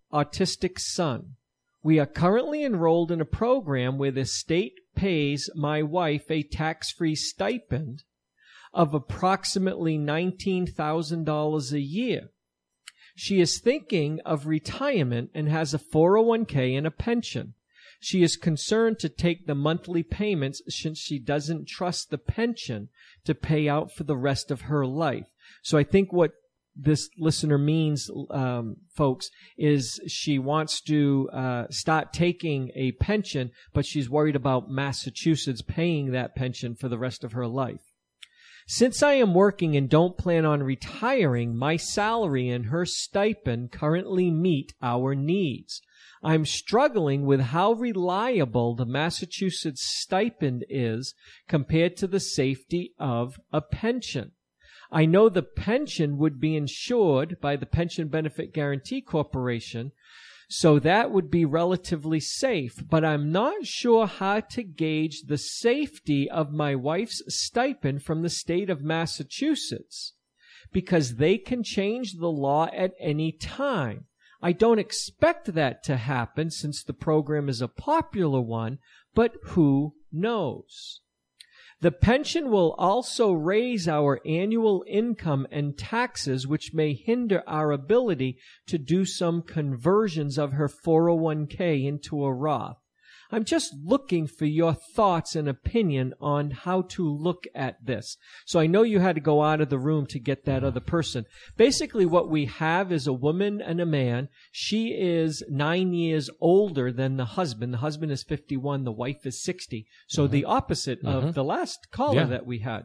autistic son. We are currently enrolled in a program where the state pays my wife a tax-free stipend of approximately nineteen thousand dollars a year. She is thinking of retirement and has a four oh one k and a pension. She is concerned to take the monthly payments since she doesn't trust the pension to pay out for the rest of her life. So I think what this listener means, um, folks, is she wants to uh, start taking a pension, but she's worried about Massachusetts paying that pension for the rest of her life. Since I am working and don't plan on retiring, my salary and her stipend currently meet our needs. I'm struggling with how reliable the Massachusetts stipend is compared to the safety of a pension. I know the pension would be insured by the Pension Benefit Guaranty Corporation, so that would be relatively safe, but I'm not sure how to gauge the safety of my wife's stipend from the state of Massachusetts, because they can change the law at any time. I don't expect that to happen since the program is a popular one, but who knows? The pension will also raise our annual income and taxes, which may hinder our ability to do some conversions of her four oh one k into a Roth. I'm just looking for your thoughts and opinion on how to look at this. So I know you had to go out of the room to get that other person. Basically, what we have is a woman and a man. She is nine years older than the husband. The husband is fifty-one. The wife is sixty. So mm-hmm. the opposite mm-hmm. of the last caller yeah. that we had.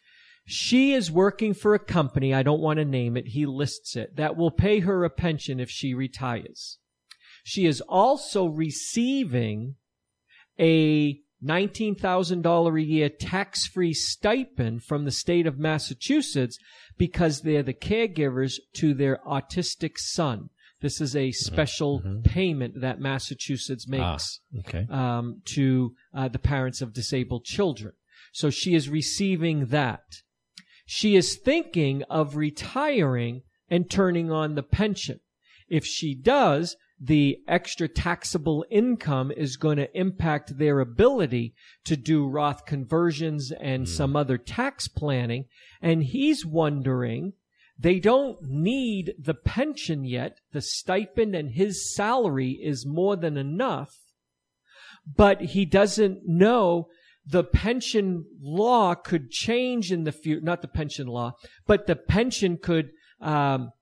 She is working for a company, I don't want to name it, he lists it, that will pay her a pension if she retires. She is also receiving a nineteen thousand dollars a year tax-free stipend from the state of Massachusetts because they're the caregivers to their autistic son. This is a special mm-hmm. payment that Massachusetts makes ah, okay. um, to uh, the parents of disabled children. So she is receiving that. She is thinking of retiring and turning on the pension. If she does, the extra taxable income is going to impact their ability to do Roth conversions and mm. some other tax planning. And he's wondering, they don't need the pension yet. The stipend and his salary is more than enough. But he doesn't know the pension law could change in the future. Not the pension law, but the pension could um,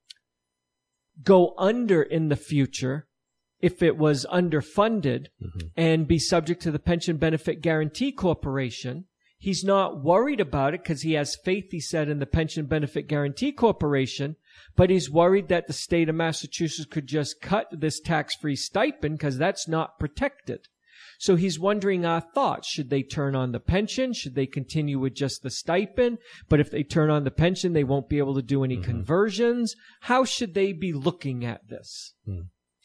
go under in the future if it was underfunded mm-hmm. and be subject to the Pension Benefit Guaranty Corporation. He's not worried about it because he has faith, he said, in the Pension Benefit Guaranty Corporation, but he's worried that the state of Massachusetts could just cut this tax-free stipend because that's not protected. So he's wondering our thoughts. Should they turn on the pension? Should they continue with just the stipend? But if they turn on the pension, they won't be able to do any mm-hmm. conversions. How should they be looking at this? Mm.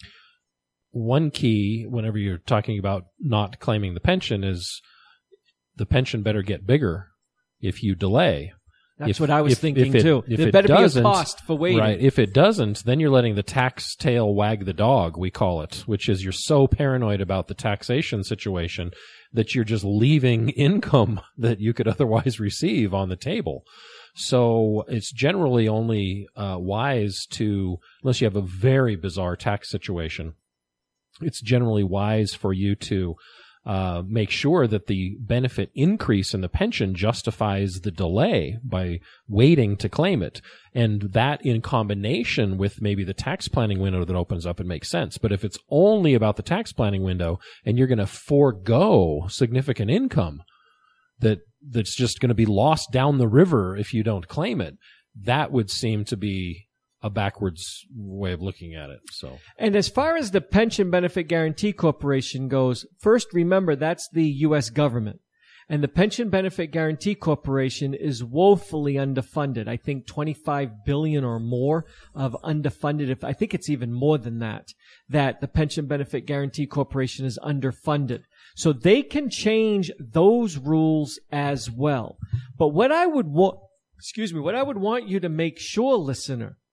One key, whenever you're talking about not claiming the pension, is the pension better get bigger if you delay. That's if, what I was if, thinking, if it, too. If there it better be a doesn't, cost for waiting. Right. If it doesn't, then you're letting the tax tail wag the dog, we call it, which is you're so paranoid about the taxation situation that you're just leaving income that you could otherwise receive on the table. So it's generally only uh, wise to, unless you have a very bizarre tax situation, it's generally wise for you to uh, make sure that the benefit increase in the pension justifies the delay by waiting to claim it. And that in combination with maybe the tax planning window that opens up, it makes sense. But if it's only about the tax planning window and you're going to forego significant income that that's just going to be lost down the river if you don't claim it, that would seem to be a backwards way of looking at it. So, and as far as the Pension Benefit Guaranty Corporation goes, first remember that's the U S government. And the Pension Benefit Guaranty Corporation is woefully underfunded. I think twenty-five billion dollars or more of underfunded. If I think it's even more than that, that the Pension Benefit Guaranty Corporation is underfunded. So they can change those rules as well. But what I would want, excuse me, what I would want you to make sure, listener,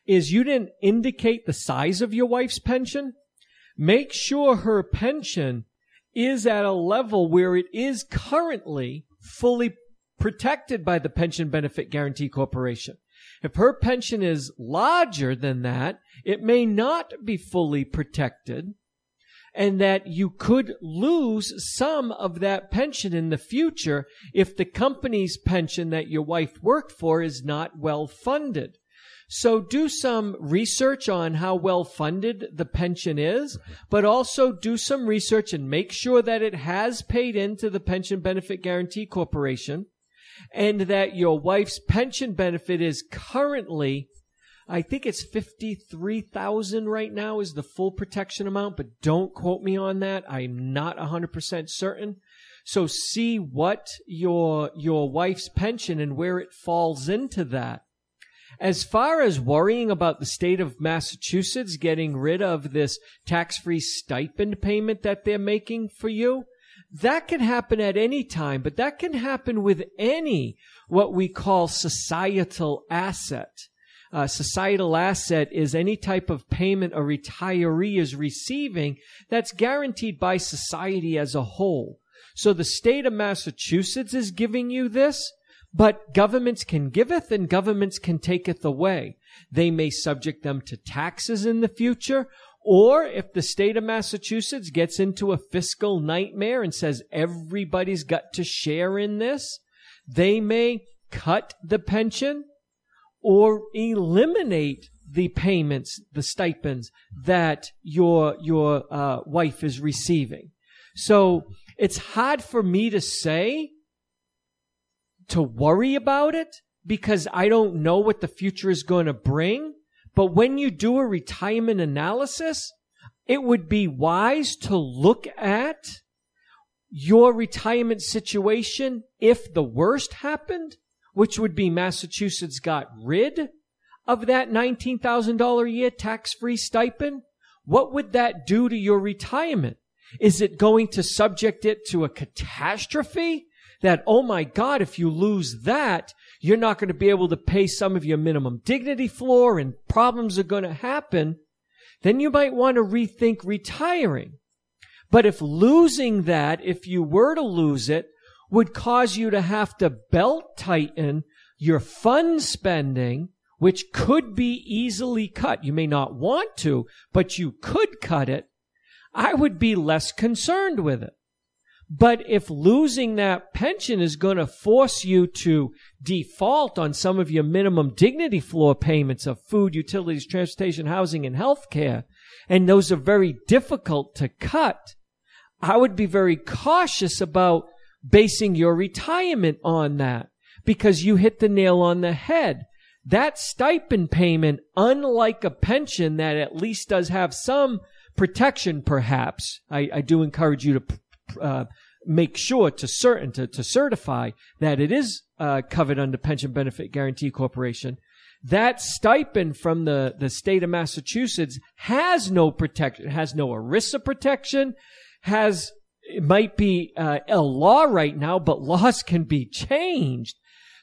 is you didn't indicate the size of your wife's pension. Make sure her pension is at a level where it is currently fully protected by the Pension Benefit Guaranty Corporation. If her pension is larger than that, it may not be fully protected, and that you could lose some of that pension in the future if the company's pension that your wife worked for is not well funded. So do some research on how well funded the pension is, but also do some research and make sure that it has paid into the Pension Benefit Guaranty Corporation, and that your wife's pension benefit is currently, I think it's fifty-three thousand dollars right now is the full protection amount, but don't quote me on that. I'm not one hundred percent certain. So see what your your wife's pension and where it falls into that. As far as worrying about the state of Massachusetts getting rid of this tax-free stipend payment that they're making for you, that can happen at any time, but that can happen with any what we call societal asset. Uh, societal asset is any type of payment a retiree is receiving that's guaranteed by society as a whole. So the state of Massachusetts is giving you this, but governments can giveth and governments can taketh away. They may subject them to taxes in the future, or if the state of Massachusetts gets into a fiscal nightmare and says everybody's got to share in this, they may cut the pension or eliminate the payments, the stipends that your your uh, wife is receiving. So it's hard for me to say to worry about it because I don't know what the future is going to bring. But when you do a retirement analysis, it would be wise to look at your retirement situation if the worst happened, which would be Massachusetts got rid of that nineteen thousand dollars a year tax-free stipend. What would that do to your retirement? Is it going to subject it to a catastrophe that, oh my God, if you lose that, you're not going to be able to pay some of your minimum dignity floor and problems are going to happen? Then you might want to rethink retiring. But if losing that, if you were to lose it, would cause you to have to belt tighten your fund spending, which could be easily cut. You may not want to, but you could cut it. I would be less concerned with it. But if losing that pension is going to force you to default on some of your minimum dignity floor payments of food, utilities, transportation, housing, and health care, and those are very difficult to cut, I would be very cautious about basing your retirement on that, because you hit the nail on the head. That stipend payment, unlike a pension that at least does have some protection, perhaps, I, I do encourage you to uh, make sure to certain to, to certify that it is uh, covered under Pension Benefit Guaranty Corporation. That stipend from the, the state of Massachusetts has no protection, has no ERISA protection, has, it might be uh, a law right now, but laws can be changed.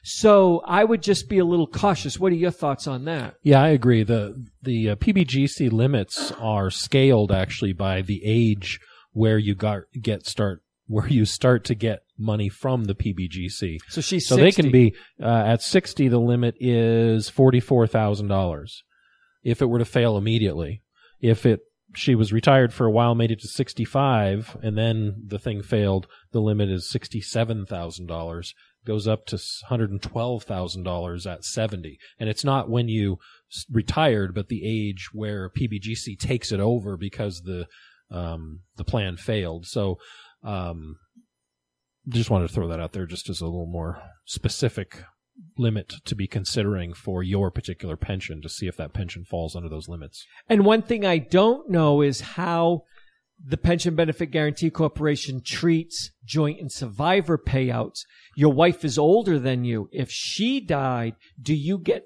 So I would just be a little cautious. What are your thoughts on that? Yeah, I agree. The the uh, P B G C limits are scaled actually by the age where you got get start where you start to get money from the P B G C. So she's so sixty. They can be uh, at sixty. The limit is forty four thousand dollars. If it were to fail immediately, if it she was retired for a while, made it to sixty five, and then the thing failed, the limit is sixty seven thousand dollars. Goes up to one hundred twelve thousand dollars at seventy. And it's not when you retired, but the age where P B G C takes it over because the um, the plan failed. So um, just wanted to throw that out there just as a little more specific limit to be considering for your particular pension to see if that pension falls under those limits. And one thing I don't know is how the Pension Benefit Guaranty Corporation treats joint and survivor payouts. Your wife is older than you. If she died, do you get,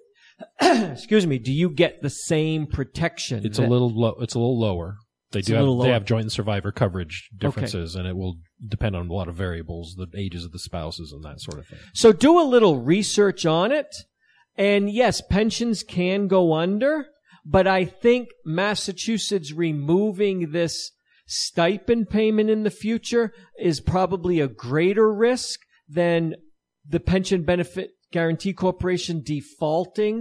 excuse me, do you get the same protection? It's that, a little low. It's a little lower. They It's do a have little they lower. have joint and survivor coverage differences, and it will depend on a lot of variables, the ages of the spouses and that sort of thing. So do a little research on it And yes, pensions can go under, but I think Massachusetts removing this stipend payment in the future is probably a greater risk than the Pension Benefit Guaranty Corporation defaulting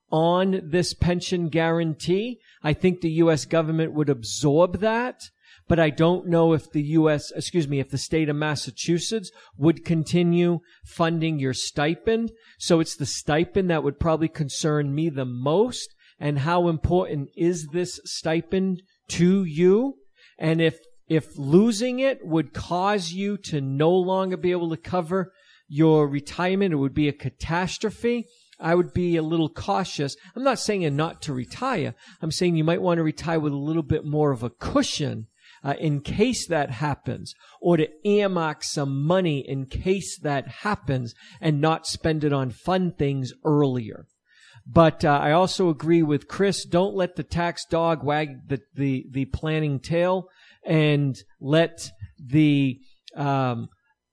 on this pension guarantee. I think the U S government would absorb that, but I don't know if the U S, excuse me, if the state of Massachusetts would continue funding your stipend. So it's the stipend that would probably concern me the most. And how important is this stipend to you? And if, if losing it would cause you to no longer be able to cover your retirement, it would be a catastrophe, I would be a little cautious. I'm not saying not to retire. I'm saying you might want to retire with a little bit more of a cushion uh, in case that happens, or to earmark some money in case that happens and not spend it on fun things earlier. But uh, I also agree with Chris. Don't let the tax dog wag the, the, the planning tail, and let the um,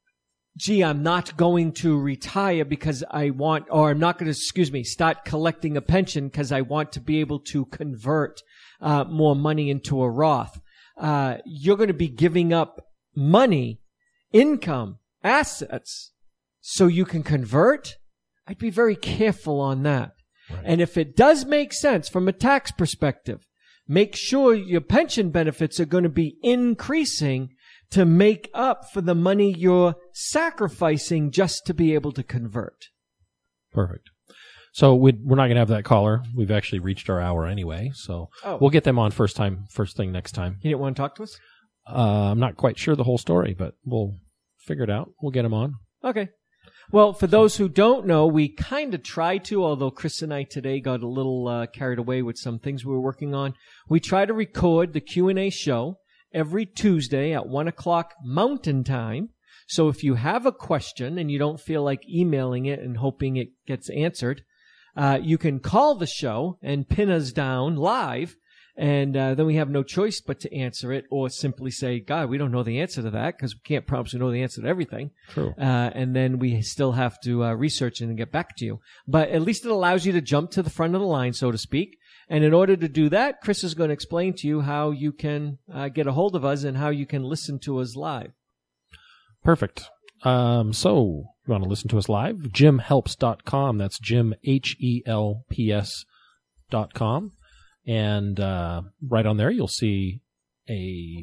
gee, I'm not going to retire because I want, or I'm not going to, excuse me, start collecting a pension because I want to be able to convert uh, more money into a Roth. Uh, you're going to be giving up money, income, assets, so you can convert. I'd be very careful on that. Right. And if it does make sense from a tax perspective, make sure your pension benefits are going to be increasing to make up for the money you're sacrificing just to be able to convert. Perfect. So we'd, we're not going to have that caller. We've actually reached our hour anyway, so oh. we'll get them on first time, first thing next time. You didn't want to talk to us? Uh, I'm not quite sure the whole story, but we'll figure it out. We'll get them on. Okay. Well, for those who don't know, we kind of try to, although Chris and I today got a little uh, carried away with some things we were working on. We try to record the Q and A show every Tuesday at one o'clock Mountain Time. So if you have a question and you don't feel like emailing it and hoping it gets answered, uh, you can call the show and pin us down live, and uh, then we have no choice but to answer it, or simply say, God, we don't know the answer to that, because we can't promise we know the answer to everything. True. Uh, and then we still have to uh, research it and get back to you. But at least it allows you to jump to the front of the line, so to speak. And in order to do that, Chris is going to explain to you how you can uh, get a hold of us and how you can listen to us live. Perfect. Um, so, you want to listen to us live? jim helps dot com. That's Jim, H E L P S dot com. And uh, right on there, you'll see a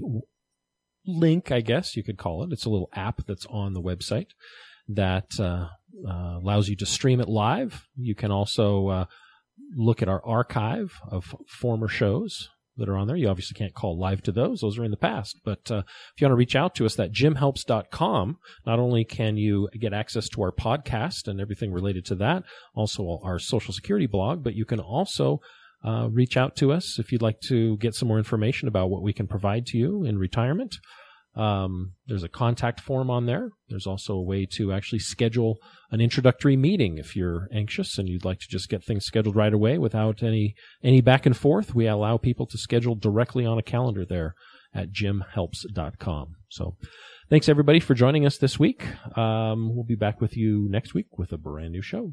link, I guess you could call it. It's a little app that's on the website that uh, uh, allows you to stream it live. You can also uh, look at our archive of former shows that are on there. You obviously can't call live to those. Those are in the past. But uh, if you want to reach out to us, that jim helps dot com, not only can you get access to our podcast and everything related to that, also our Social Security blog, but you can also uh, reach out to us if you'd like to get some more information about what we can provide to you in retirement. Um, there's a contact form on there. There's also a way to actually schedule an introductory meeting if you're anxious and you'd like to just get things scheduled right away without any, any back and forth. We allow people to schedule directly on a calendar there at jim helps dot com. So thanks everybody for joining us this week. Um, we'll be back with you next week with a brand new show.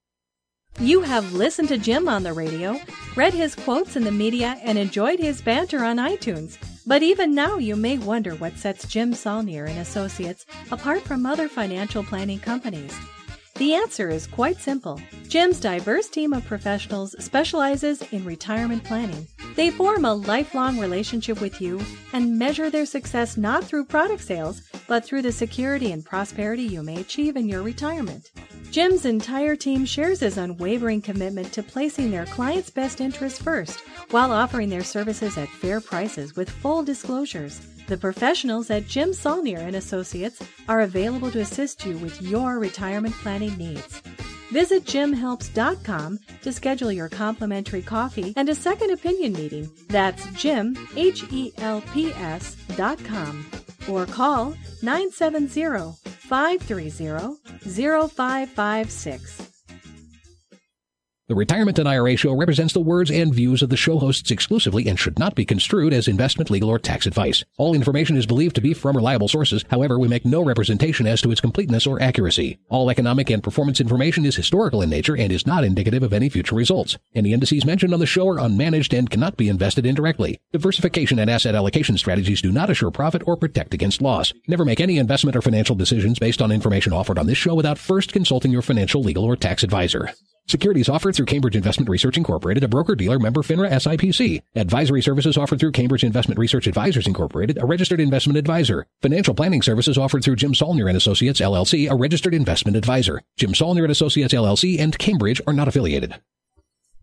You have listened to Jim on the radio, read his quotes in the media, and enjoyed his banter on iTunes. But even now, you may wonder what sets Jim Saulnier and Associates apart from other financial planning companies. The answer is quite simple. Jim's diverse team of professionals specializes in retirement planning. They form a lifelong relationship with you and measure their success not through product sales, but through the security and prosperity you may achieve in your retirement. Jim's entire team shares his unwavering commitment to placing their clients' best interests first, while offering their services at fair prices with full disclosures. The professionals at Jim Saulnier and Associates are available to assist you with your retirement planning needs. Visit jim helps dot com to schedule your complimentary coffee and a second opinion meeting. That's Jim, H E L P S dot com. Or call nine seven zero, five three zero, zero five five six. The Retirement and I R A Show represents the words and views of the show hosts exclusively and should not be construed as investment, legal, or tax advice. All information is believed to be from reliable sources. However, we make no representation as to its completeness or accuracy. All economic and performance information is historical in nature and is not indicative of any future results. Any indices mentioned on the show are unmanaged and cannot be invested indirectly. Diversification and asset allocation strategies do not assure profit or protect against loss. Never make any investment or financial decisions based on information offered on this show without first consulting your financial, legal, or tax advisor. Securities offered through Cambridge Investment Research Incorporated, a broker-dealer member FINRA S I P C. Advisory services offered through Cambridge Investment Research Advisors Incorporated, a registered investment advisor. Financial planning services offered through Jim Saulnier and Associates, L L C, a registered investment advisor. Jim Saulnier and Associates, L L C, and Cambridge are not affiliated.